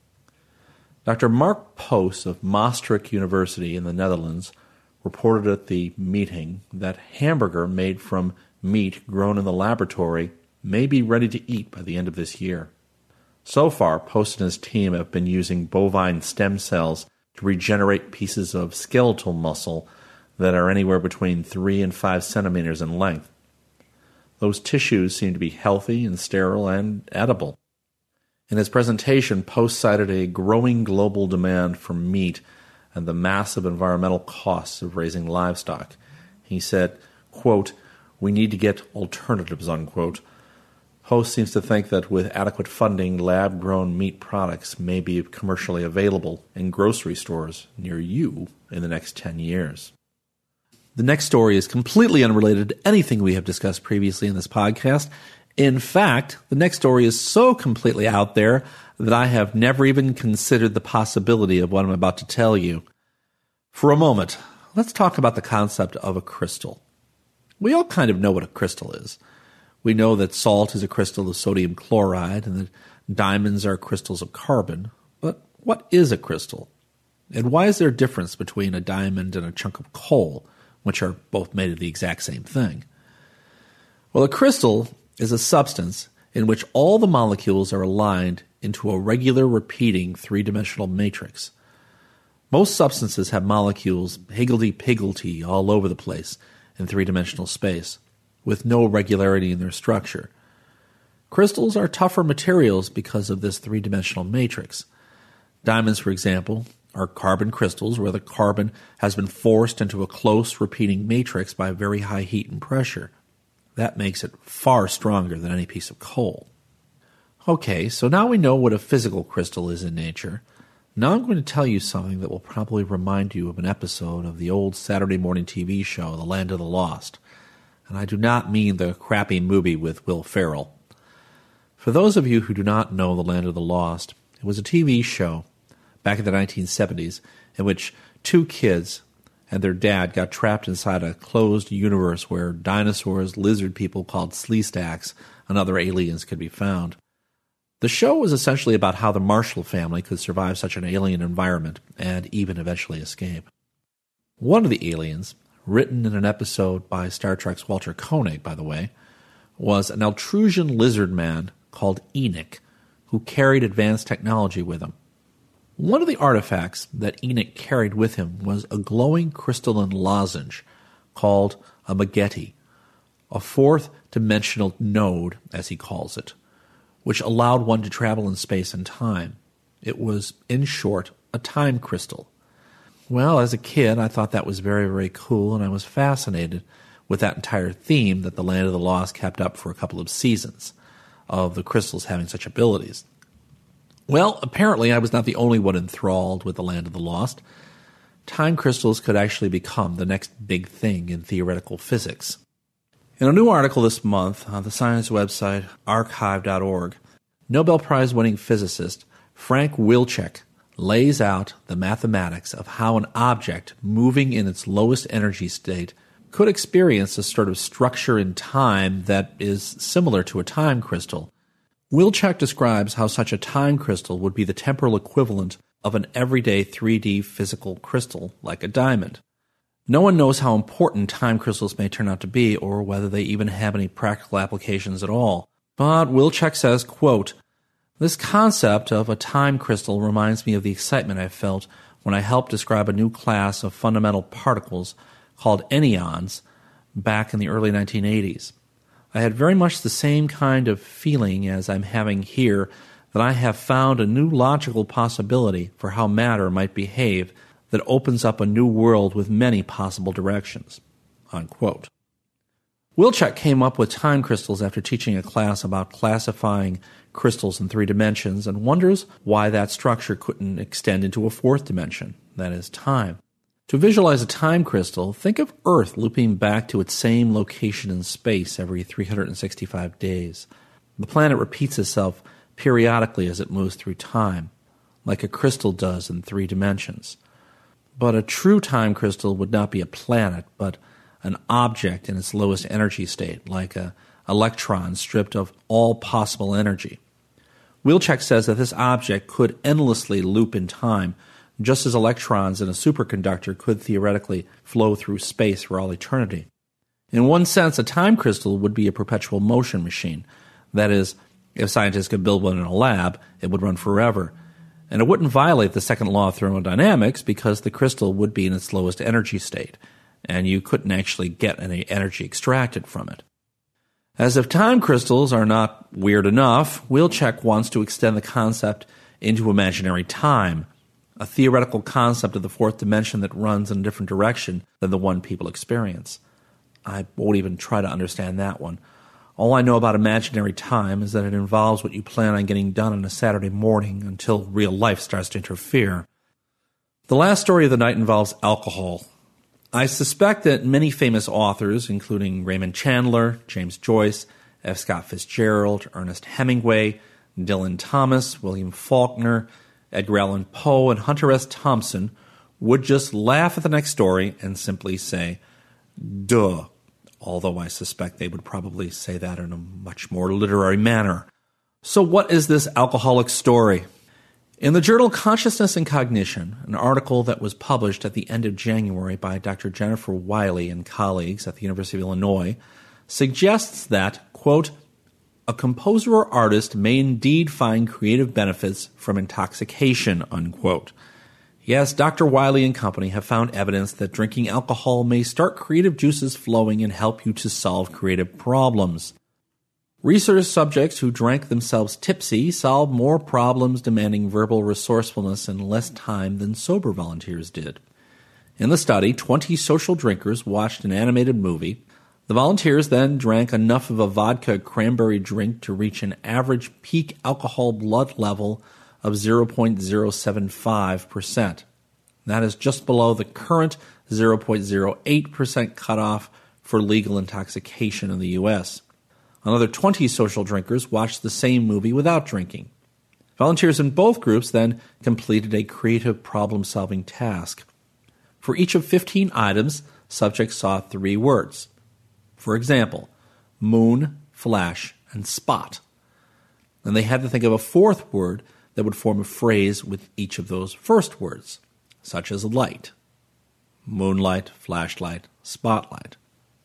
Dr. Mark Poos of Maastricht University in the Netherlands reported at the meeting that hamburger made from meat grown in the laboratory may be ready to eat by the end of this year. So far, Post and his team have been using bovine stem cells to regenerate pieces of skeletal muscle that are anywhere between 3 and 5 centimeters in length. Those tissues seem to be healthy and sterile and edible. In his presentation, Post cited a growing global demand for meat and the massive environmental costs of raising livestock. He said, quote, "We need to get alternatives," unquote. Post seems to think that with adequate funding, lab-grown meat products may be commercially available in grocery stores near you in the next 10 years. The next story is completely unrelated to anything we have discussed previously in this podcast. In fact, the next story is so completely out there that I have never even considered the possibility of what I'm about to tell you. For a moment, let's talk about the concept of a crystal. We all kind of know what a crystal is. We know that salt is a crystal of sodium chloride and that diamonds are crystals of carbon. But what is a crystal? And why is there a difference between a diamond and a chunk of coal, which are both made of the exact same thing? Well, a crystal is a substance in which all the molecules are aligned into a regular repeating three-dimensional matrix. Most substances have molecules higgledy-piggledy all over the place in three-dimensional space, with no regularity in their structure. Crystals are tougher materials because of this three-dimensional matrix. Diamonds, for example, are carbon crystals where the carbon has been forced into a close repeating matrix by very high heat and pressure. That makes it far stronger than any piece of coal. Okay, so now we know what a physical crystal is in nature. Now I'm going to tell you something that will probably remind you of an episode of the old Saturday morning TV show, The Land of the Lost. And I do not mean the crappy movie with Will Ferrell. For those of you who do not know The Land of the Lost, it was a TV show back in the 1970s, in which two kids and their dad got trapped inside a closed universe where dinosaurs, lizard people called Sleestaks, and other aliens could be found. The show was essentially about how the Marshall family could survive such an alien environment and even eventually escape. One of the aliens, written in an episode by Star Trek's Walter Koenig, by the way, was an Altrusian lizard man called Enoch, who carried advanced technology with him. One of the artifacts that Enoch carried with him was a glowing crystalline lozenge called a Maggette, a fourth-dimensional node, as he calls it, which allowed one to travel in space and time. It was, in short, a time crystal. Well, as a kid, I thought that was very, very cool, and I was fascinated with that entire theme that the Land of the Lost kept up for a couple of seasons, of the crystals having such abilities. Well, apparently I was not the only one enthralled with the Land of the Lost. Time crystals could actually become the next big thing in theoretical physics. In a new article this month on the science website archive.org, Nobel Prize-winning physicist Frank Wilczek lays out the mathematics of how an object moving in its lowest energy state could experience a sort of structure in time that is similar to a time crystal. Wilczek describes how such a time crystal would be the temporal equivalent of an everyday 3D physical crystal like a diamond. No one knows how important time crystals may turn out to be or whether they even have any practical applications at all. But Wilczek says, quote, "This concept of a time crystal reminds me of the excitement I felt when I helped describe a new class of fundamental particles called anyons back in the early 1980s. I had very much the same kind of feeling as I'm having here, that I have found a new logical possibility for how matter might behave that opens up a new world with many possible directions." Unquote. Wilczek came up with time crystals after teaching a class about classifying crystals in 3 dimensions and wonders why that structure couldn't extend into a 4th dimension, that is, time. To visualize a time crystal, think of Earth looping back to its same location in space every 365 days. The planet repeats itself periodically as it moves through time, like a crystal does in 3 dimensions. But a true time crystal would not be a planet, but an object in its lowest energy state, like an electron stripped of all possible energy. Wilczek says that this object could endlessly loop in time, just as electrons in a superconductor could theoretically flow through space for all eternity. In one sense, a time crystal would be a perpetual motion machine. That is, if scientists could build one in a lab, it would run forever. And it wouldn't violate the second law of thermodynamics because the crystal would be in its lowest energy state, and you couldn't actually get any energy extracted from it. As if time crystals are not weird enough, Wilczek wants to extend the concept into imaginary time, a theoretical concept of the 4th dimension that runs in a different direction than the one people experience. I won't even try to understand that one. All I know about imaginary time is that it involves what you plan on getting done on a Saturday morning until real life starts to interfere. The last story of the night involves alcohol. I suspect that many famous authors, including Raymond Chandler, James Joyce, F. Scott Fitzgerald, Ernest Hemingway, Dylan Thomas, William Faulkner, Edgar Allan Poe, and Hunter S. Thompson, would just laugh at the next story and simply say, "Duh," although I suspect they would probably say that in a much more literary manner. So what is this alcoholic story? In the journal Consciousness and Cognition, an article that was published at the end of January by Dr. Jennifer Wiley and colleagues at the University of Illinois, suggests that, quote, "A composer or artist may indeed find creative benefits from intoxication," unquote. Yes, Dr. Wiley and company have found evidence that drinking alcohol may start creative juices flowing and help you to solve creative problems. Research subjects who drank themselves tipsy solved more problems demanding verbal resourcefulness in less time than sober volunteers did. In the study, 20 social drinkers watched an animated movie. The volunteers then drank enough of a vodka cranberry drink to reach an average peak alcohol blood level of 0.075%. That is just below the current 0.08% cutoff for legal intoxication in the U.S. Another 20 social drinkers watched the same movie without drinking. Volunteers in both groups then completed a creative problem-solving task. For each of 15 items, subjects saw 3 words. For example, moon, flash, and spot. And they had to think of a 4th word that would form a phrase with each of those first words, such as light, moonlight, flashlight, spotlight.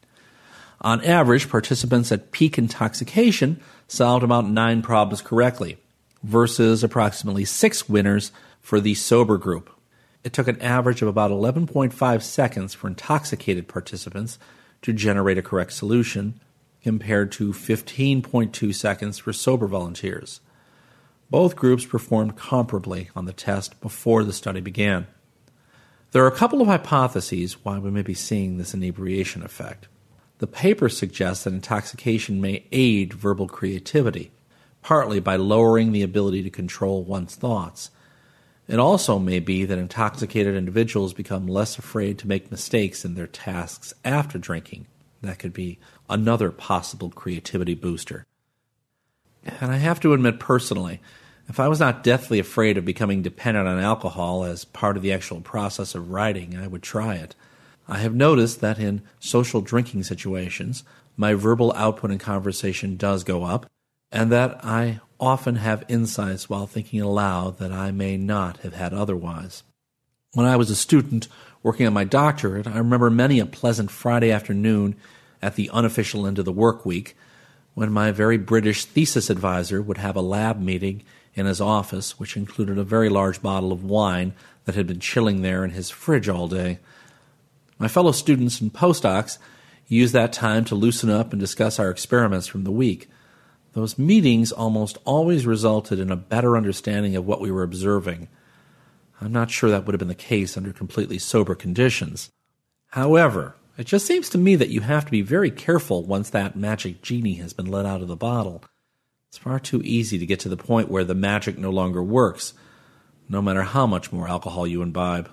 On average, participants at peak intoxication solved about 9 problems correctly, versus approximately 6 winners for the sober group. It took an average of about 11.5 seconds for intoxicated participants to generate a correct solution, compared to 15.2 seconds for sober volunteers. Both groups performed comparably on the test before the study began. There are a couple of hypotheses why we may be seeing this inebriation effect. The paper suggests that intoxication may aid verbal creativity, partly by lowering the ability to control one's thoughts. It also may be that intoxicated individuals become less afraid to make mistakes in their tasks after drinking. That could be another possible creativity booster. And I have to admit personally, if I was not deathly afraid of becoming dependent on alcohol as part of the actual process of writing, I would try it. I have noticed that in social drinking situations, my verbal output in conversation does go up, and that I often have insights while thinking aloud that I may not have had otherwise. When I was a student working on my doctorate, I remember many a pleasant Friday afternoon at the unofficial end of the work week when my very British thesis advisor would have a lab meeting in his office, which included a very large bottle of wine that had been chilling there in his fridge all day. My fellow students and postdocs used that time to loosen up and discuss our experiments from the week. Those meetings almost always resulted in a better understanding of what we were observing. I'm not sure that would have been the case under completely sober conditions. However, it just seems to me that you have to be very careful once that magic genie has been let out of the bottle. It's far too easy to get to the point where the magic no longer works, no matter how much more alcohol you imbibe.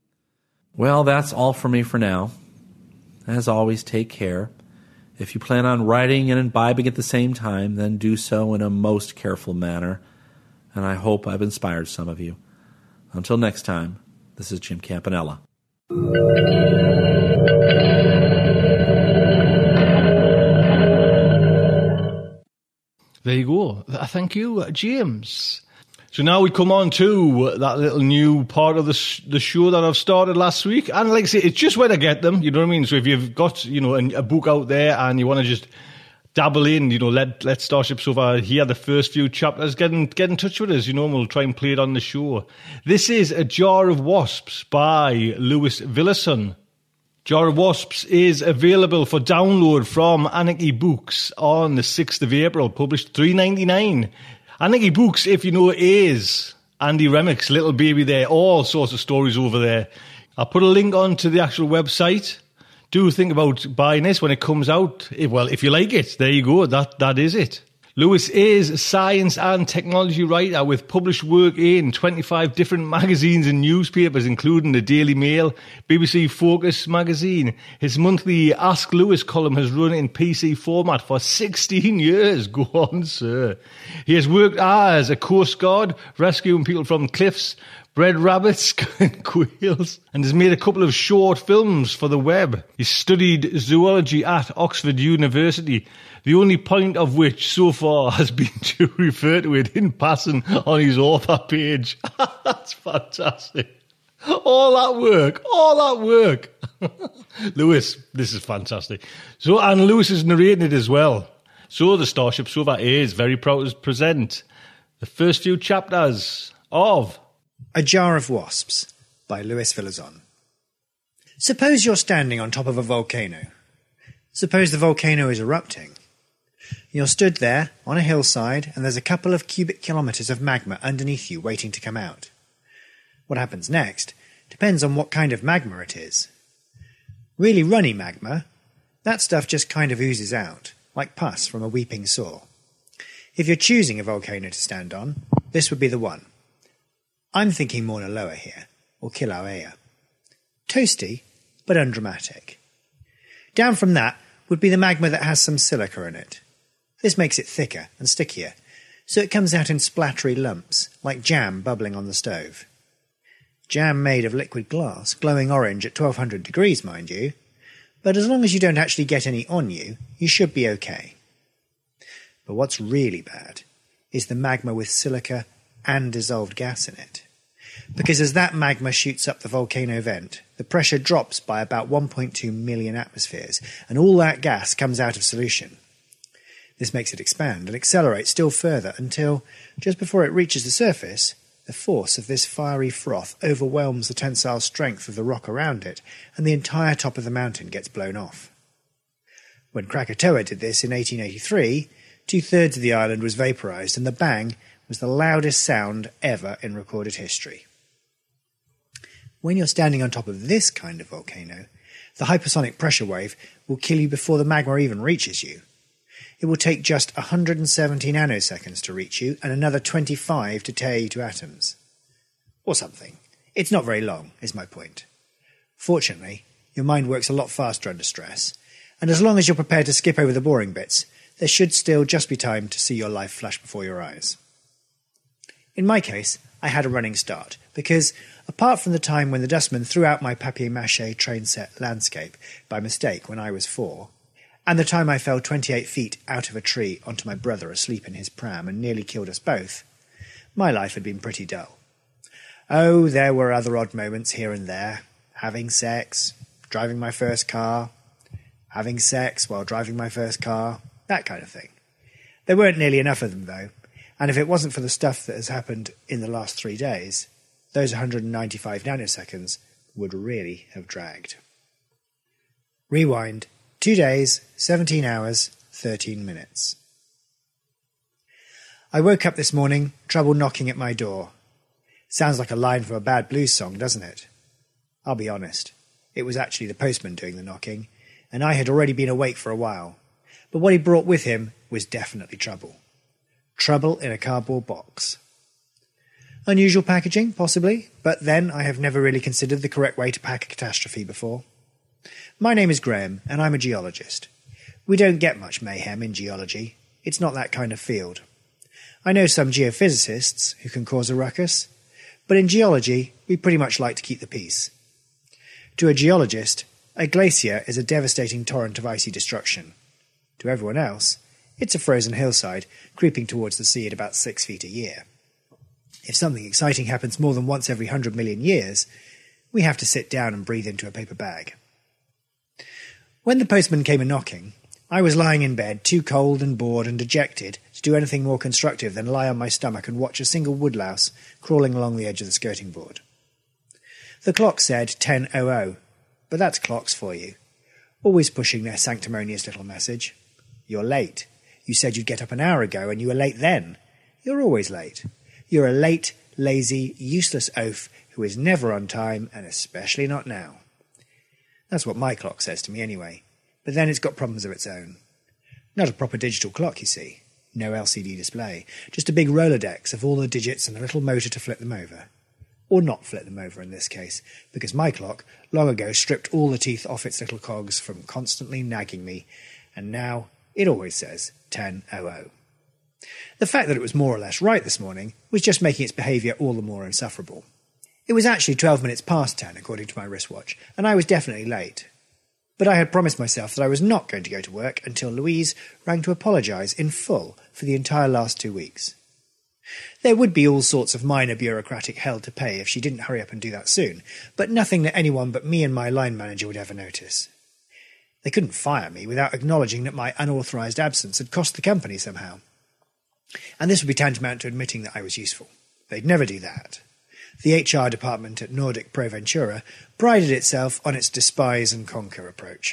Well, that's all for me for now. As always, take care. If you plan on writing and imbibing at the same time, then do so in a most careful manner, and I hope I've inspired some of you. Until next time, this is Jim Campanella. There you go. Thank you, James. So now we come on to that little new part of the show that I've started last week. And like I say, it's just where to get them, you know what I mean? So if you've got, a book out there and you want to just dabble in, let Starship Sofa hear the first few chapters, get in touch with us, and we'll try and play it on the show. This is A Jar of Wasps by Lewis Villison. Jar of Wasps is available for download from Anarchy Books on the 6th of April, published $3.99. Anarchy Books, if you know, is Andy Remick's little baby there. All sorts of stories over there. I'll put a link onto the actual website. Do think about buying this when it comes out. If you like it, there you go. That is it. Lewis is a science and technology writer with published work in 25 different magazines and newspapers, including the Daily Mail, BBC Focus magazine. His monthly Ask Lewis column has run in PC format for 16 years. Go on, sir. He has worked as a Coast Guard, rescuing people from cliffs, bred rabbits and quails, and has made a couple of short films for the web. He studied zoology at Oxford University, the only point of which so far has been to refer to it in passing on his author page. That's fantastic. All that work. Lewis, this is fantastic. And Lewis is narrating it as well. So the Starship Sofa is very proud to present the first few chapters of A Jar of Wasps by Lewis Villison. Suppose you're standing on top of a volcano. Suppose the volcano is erupting. You're stood there on a hillside and there's a couple of cubic kilometres of magma underneath you waiting to come out. What happens next depends on what kind of magma it is. Really runny magma, that stuff just kind of oozes out, like pus from a weeping sore. If you're choosing a volcano to stand on, this would be the one. I'm thinking Mauna Loa here, or Kilauea. Toasty, but undramatic. Down from that would be the magma that has some silica in it. This makes it thicker and stickier, so it comes out in splattery lumps, like jam bubbling on the stove. Jam made of liquid glass, glowing orange at 1200 degrees, mind you, but as long as you don't actually get any on you, you should be okay. But what's really bad is the magma with silica and dissolved gas in it. Because as that magma shoots up the volcano vent, the pressure drops by about 1.2 million atmospheres, and all that gas comes out of solution. This makes it expand and accelerate still further until, just before it reaches the surface, the force of this fiery froth overwhelms the tensile strength of the rock around it, and the entire top of the mountain gets blown off. When Krakatoa did this in 1883, 2/3 of the island was vaporized, and the bang was the loudest sound ever in recorded history. When you're standing on top of this kind of volcano, the hypersonic pressure wave will kill you before the magma even reaches you. It will take just 170 nanoseconds to reach you and another 25 to tear you to atoms. Or something. It's not very long, is my point. Fortunately, your mind works a lot faster under stress, and as long as you're prepared to skip over the boring bits, there should still just be time to see your life flash before your eyes. In my case, I had a running start, because apart from the time when the dustman threw out my papier-mâché train set landscape by mistake when I was 4, and the time I fell 28 feet out of a tree onto my brother asleep in his pram and nearly killed us both, my life had been pretty dull. Oh, there were other odd moments here and there. Having sex, driving my first car, having sex while driving my first car, that kind of thing. There weren't nearly enough of them, though, and if it wasn't for the stuff that has happened in the last 3 days, those 195 nanoseconds would really have dragged. Rewind. 2 days, 17 hours, 13 minutes. I woke up this morning, trouble knocking at my door. Sounds like a line from a bad blues song, doesn't it? I'll be honest. It was actually the postman doing the knocking, and I had already been awake for a while. But what he brought with him was definitely trouble. Trouble in a cardboard box. Unusual packaging, possibly, but then I have never really considered the correct way to pack a catastrophe before. My name is Graham, and I'm a geologist. We don't get much mayhem in geology. It's not that kind of field. I know some geophysicists who can cause a ruckus, but in geology, we pretty much like to keep the peace. To a geologist, a glacier is a devastating torrent of icy destruction. To everyone else, it's a frozen hillside creeping towards the sea at about 6 feet a year. If something exciting happens more than once every 100 million years, we have to sit down and breathe into a paper bag. When the postman came a-knocking, I was lying in bed, too cold and bored and dejected to do anything more constructive than lie on my stomach and watch a single woodlouse crawling along the edge of the skirting board. The clock said 10:00, but that's clocks for you, always pushing their sanctimonious little message. You're late. You said you'd get up an hour ago, and you were late then. You're always late. You're a late, lazy, useless oaf who is never on time, and especially not now. That's what my clock says to me anyway, but then it's got problems of its own. Not a proper digital clock, you see. No LCD display. Just a big Rolodex of all the digits and a little motor to flip them over. Or not flip them over in this case, because my clock long ago stripped all the teeth off its little cogs from constantly nagging me, and now it always says 10:00. The fact that it was more or less right this morning was just making its behaviour all the more insufferable. It was actually 12 minutes past 10, according to my wristwatch, and I was definitely late. But I had promised myself that I was not going to go to work until Louise rang to apologise in full for the entire last 2 weeks. There would be all sorts of minor bureaucratic hell to pay if she didn't hurry up and do that soon, but nothing that anyone but me and my line manager would ever notice. They couldn't fire me without acknowledging that my unauthorised absence had cost the company somehow. And this would be tantamount to admitting that I was useful. They'd never do that. The HR department at Nordic ProVentura prided itself on its despise and conquer approach.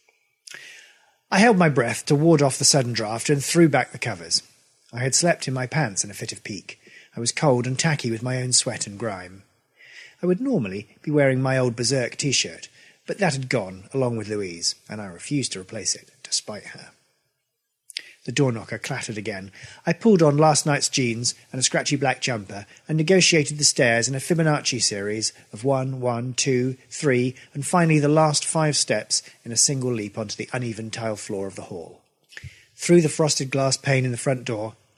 I held my breath to ward off the sudden draft and threw back the covers. I had slept in my pants in a fit of pique. I was cold and tacky with my own sweat and grime. I would normally be wearing my old Berserk t-shirt, but that had gone along with Louise, and I refused to replace it, despite her. The door knocker clattered again. I pulled on last night's jeans and a scratchy black jumper and negotiated the stairs in a Fibonacci series of 1, 1, 2, 3, and finally the last 5 steps in a single leap onto the uneven tile floor of the hall. Through the frosted glass pane in the front door,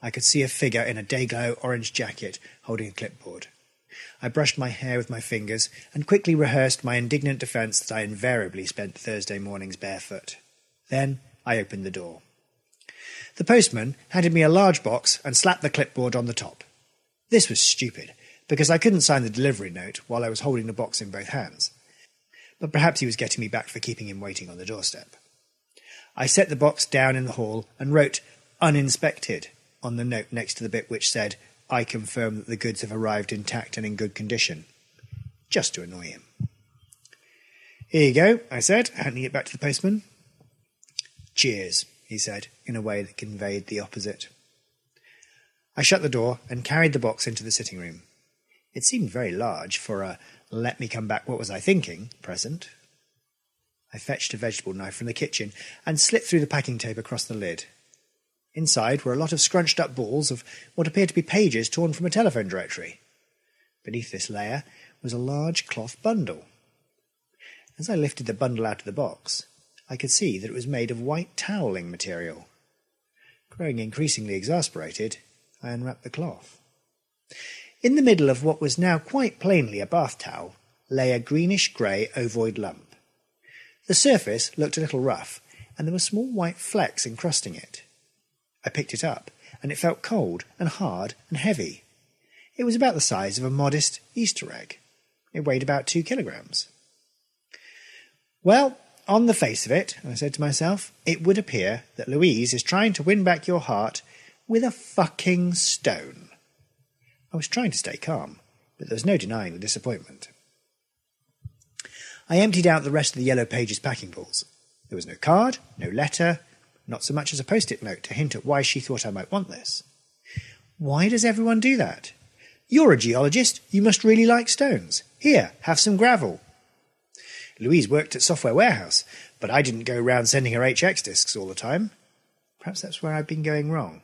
I could see a figure in a day-glow orange jacket holding a clipboard. I brushed my hair with my fingers and quickly rehearsed my indignant defence that I invariably spent Thursday mornings barefoot. Then I opened the door. The postman handed me a large box and slapped the clipboard on the top. This was stupid, because I couldn't sign the delivery note while I was holding the box in both hands. But perhaps he was getting me back for keeping him waiting on the doorstep. I set the box down in the hall and wrote "uninspected" on the note next to the bit which said, "I confirm that the goods have arrived intact and in good condition," just to annoy him. "Here you go," I said, handing it back to the postman. "Cheers," he said, in a way that conveyed the opposite. I shut the door and carried the box into the sitting room. It seemed very large for a "let me come back, what was I thinking" present. I fetched a vegetable knife from the kitchen and slit through the packing tape across the lid. Inside were a lot of scrunched-up balls of what appeared to be pages torn from a telephone directory. Beneath this layer was a large cloth bundle. As I lifted the bundle out of the box, I could see that it was made of white toweling material. Growing increasingly exasperated, I unwrapped the cloth. In the middle of what was now quite plainly a bath towel lay a greenish-grey ovoid lump. The surface looked a little rough, and there were small white flecks encrusting it. I picked it up, and it felt cold and hard and heavy. It was about the size of a modest Easter egg. It weighed about 2 kilograms. "Well, on the face of it," I said to myself, "it would appear that Louise is trying to win back your heart with a fucking stone." I was trying to stay calm, but there was no denying the disappointment. I emptied out the rest of the Yellow Pages packing balls. There was no card, no letter, not so much as a post-it note to hint at why she thought I might want this. Why does everyone do that? "You're a geologist. You must really like stones. Here, have some gravel." Louise worked at Software Warehouse, but I didn't go round sending her HX disks all the time. Perhaps that's where I've been going wrong.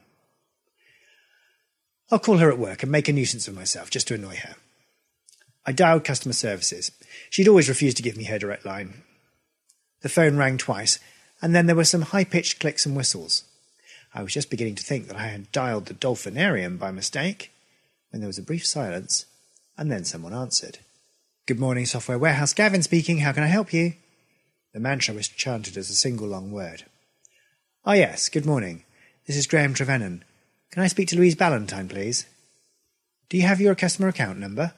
I'll call her at work and make a nuisance of myself just to annoy her. I dialed customer services. She'd always refused to give me her direct line. The phone rang twice, and then there were some high-pitched clicks and whistles. I was just beginning to think that I had dialed the Dolphinarium by mistake, when there was a brief silence, and then someone answered. "Good morning, Software Warehouse. Gavin speaking. How can I help you?" The mantra was chanted as a single long word. "Ah, yes. Good morning. This is Graham Trevennan. Can I speak to Louise Ballantyne, please?" "Do you have your customer account number?"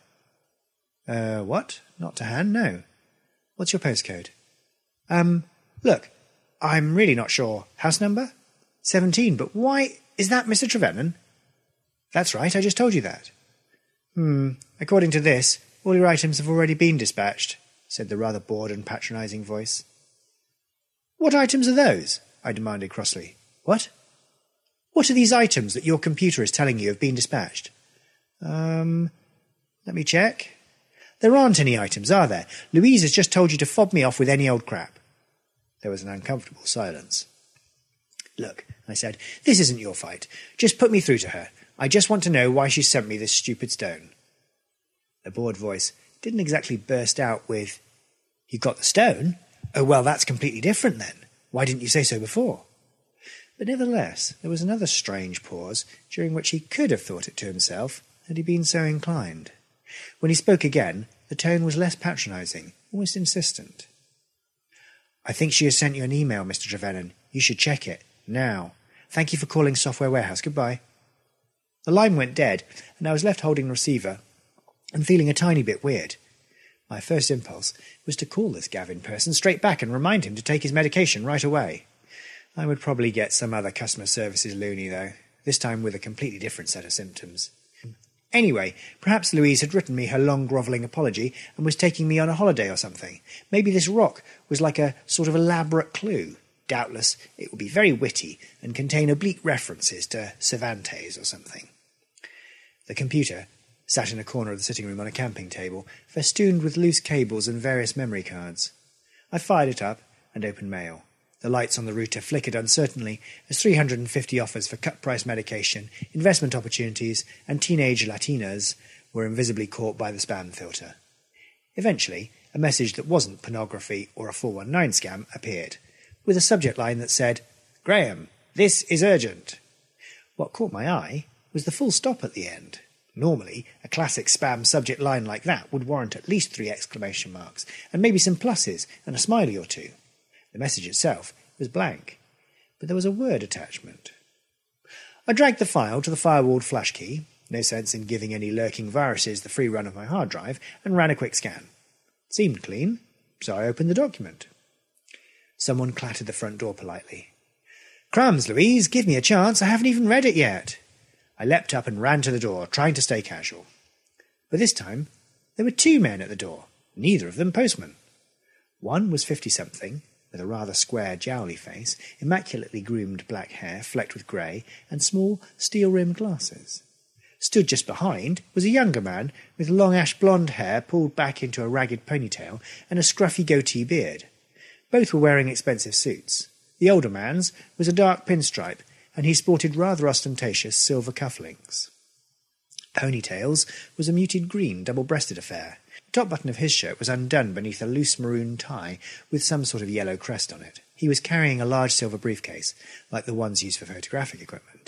What? Not to hand? No. What's your postcode?" Look, I'm really not sure. House number? 17, but why? Is that Mr. Trevennan?" "That's right, I just told you that." According to this, all your items have already been dispatched," said the rather bored and patronising voice. "What items are those?" I demanded crossly. "What? What are these items that your computer is telling you have been dispatched?" Let me check. "There aren't any items, are there? Louise has just told you to fob me off with any old crap." There was an uncomfortable silence. "Look," I said, "this isn't your fight. Just put me through to her. I just want to know why she sent me this stupid stone." The bored voice didn't exactly burst out with, "You got the stone? Oh, well, that's completely different then. Why didn't you say so before?" But nevertheless, there was another strange pause, during which he could have thought it to himself had he been so inclined. When he spoke again, the tone was less patronising, almost insistent. "I think she has sent you an email, Mr. Trevennan. You should check it. Now. Thank you for calling Software Warehouse. Goodbye." The line went dead, and I was left holding the receiver and feeling a tiny bit weird. My first impulse was to call this Gavin person straight back and remind him to take his medication right away. I would probably get some other customer services loony, though, this time with a completely different set of symptoms. Anyway, perhaps Louise had written me her long grovelling apology and was taking me on a holiday or something. Maybe this rock was like a sort of elaborate clue. Doubtless it would be very witty and contain oblique references to Cervantes or something. The computer sat in a corner of the sitting room on a camping table, festooned with loose cables and various memory cards. I fired it up and opened mail. The lights on the router flickered uncertainly as 350 offers for cut-price medication, investment opportunities, and teenage Latinas were invisibly caught by the spam filter. Eventually, a message that wasn't pornography or a 419 scam appeared, with a subject line that said, "Graham, this is urgent." What caught my eye was the full stop at the end. Normally, a classic spam subject line like that would warrant at least 3 exclamation marks, and maybe some pluses and a smiley or two. The message itself was blank, but there was a word attachment. I dragged the file to the firewalled flash key, no sense in giving any lurking viruses the free run of my hard drive, and ran a quick scan. It seemed clean, so I opened the document. Someone clattered the front door politely. "Crumbs, Louise, give me a chance, I haven't even read it yet." I leapt up and ran to the door, trying to stay casual. But this time, there were 2 men at the door, neither of them postmen. One was 50-something, with a rather square, jowly face, immaculately groomed black hair flecked with grey, and small, steel-rimmed glasses. Stood just behind was a younger man with long ash-blonde hair pulled back into a ragged ponytail and a scruffy goatee beard. Both were wearing expensive suits. The older man's was a dark pinstripe, and he sported rather ostentatious silver cufflinks. Ponytail's was a muted green, double-breasted affair. The top button of his shirt was undone beneath a loose maroon tie with some sort of yellow crest on it. He was carrying a large silver briefcase, like the ones used for photographic equipment.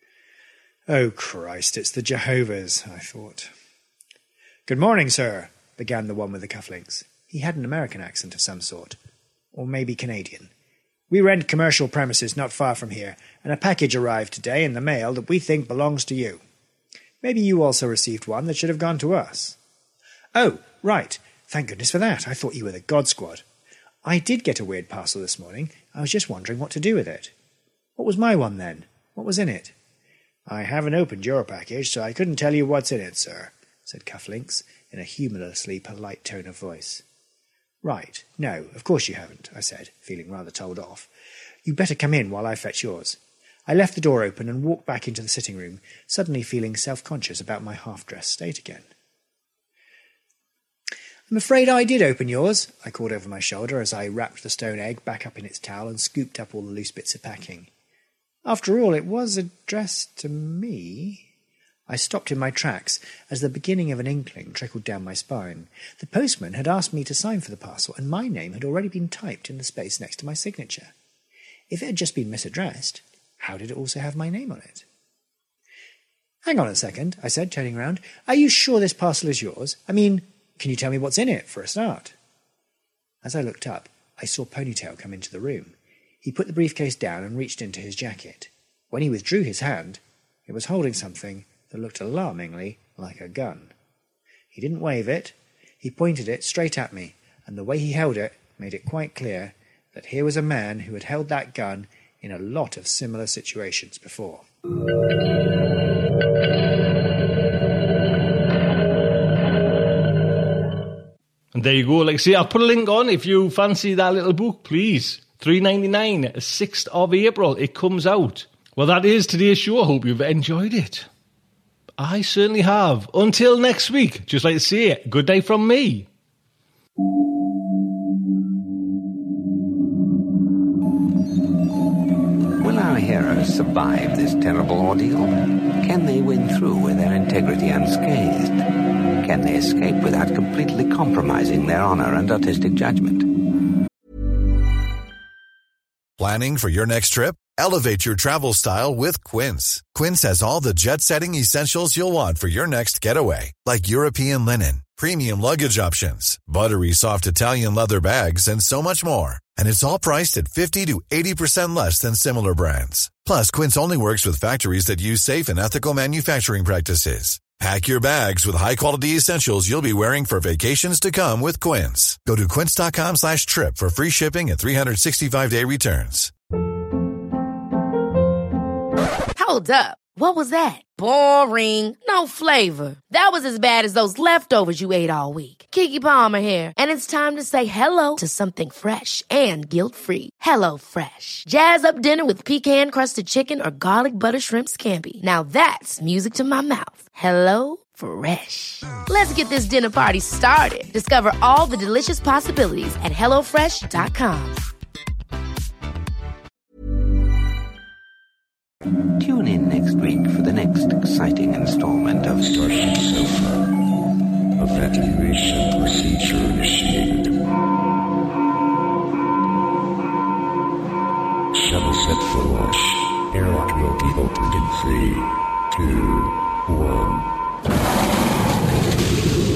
"Oh, Christ, it's the Jehovah's," I thought. "Good morning, sir," began the one with the cufflinks. He had an American accent of some sort, or maybe Canadian. "We rent commercial premises not far from here, and a package arrived today in the mail that we think belongs to you. Maybe you also received one that should have gone to us." "Oh, right. Thank goodness for that. I thought you were the God Squad. I did get a weird parcel this morning. I was just wondering what to do with it." "What was my one, then? What was in it?" "I haven't opened your package, so I couldn't tell you what's in it, sir," said Cufflinks, in a humorously polite tone of voice. "Right. No, of course you haven't," I said, feeling rather told off. "You'd better come in while I fetch yours." I left the door open and walked back into the sitting room, suddenly feeling self-conscious about my half-dressed state again. "I'm afraid I did open yours," I called over my shoulder as I wrapped the stone egg back up in its towel and scooped up all the loose bits of packing. "After all, it was addressed to me." I stopped in my tracks as the beginning of an inkling trickled down my spine. The postman had asked me to sign for the parcel, and my name had already been typed in the space next to my signature. If it had just been misaddressed, how did it also have my name on it? "Hang on a second," I said, turning round. "Are you sure this parcel is yours? I mean, can you tell me what's in it, for a start?" As I looked up, I saw Ponytail come into the room. He put the briefcase down and reached into his jacket. When he withdrew his hand, it was holding something that looked alarmingly like a gun. He didn't wave it. He pointed it straight at me, and the way he held it made it quite clear that here was a man who had held that gun in a lot of similar situations before. And there you go. Like I say, I'll put a link on if you fancy that little book, please. $3.99, 6th of April, it comes out. Well, that is today's show. I hope you've enjoyed it. I certainly have. Until next week, just like to say, good day from me. Will our heroes survive this terrible ordeal? Can they win through with their integrity unscathed? Can they escape without completely compromising their honor and artistic judgment? Planning for your next trip? Elevate your travel style with Quince. Quince has all the jet-setting essentials you'll want for your next getaway, like European linen, premium luggage options, buttery soft Italian leather bags, and so much more. And it's all priced at 50 to 80% less than similar brands. Plus, Quince only works with factories that use safe and ethical manufacturing practices. Pack your bags with high-quality essentials you'll be wearing for vacations to come with Quince. Go to quince.com/trip for free shipping and 365-day returns. Hold up. What was that? Boring. No flavor. That was as bad as those leftovers you ate all week. Keke Palmer here, and it's time to say hello to something fresh and guilt-free. Hello Fresh. Jazz up dinner with pecan-crusted chicken or garlic butter shrimp scampi. Now that's music to my mouth. Hello Fresh. Let's get this dinner party started. Discover all the delicious possibilities at HelloFresh.com. Tune in next week for the next exciting installment of Starship Sofa. Evacuation procedure initiated. Shuttle set for launch. Airlock will be opened in 3, 2, 1.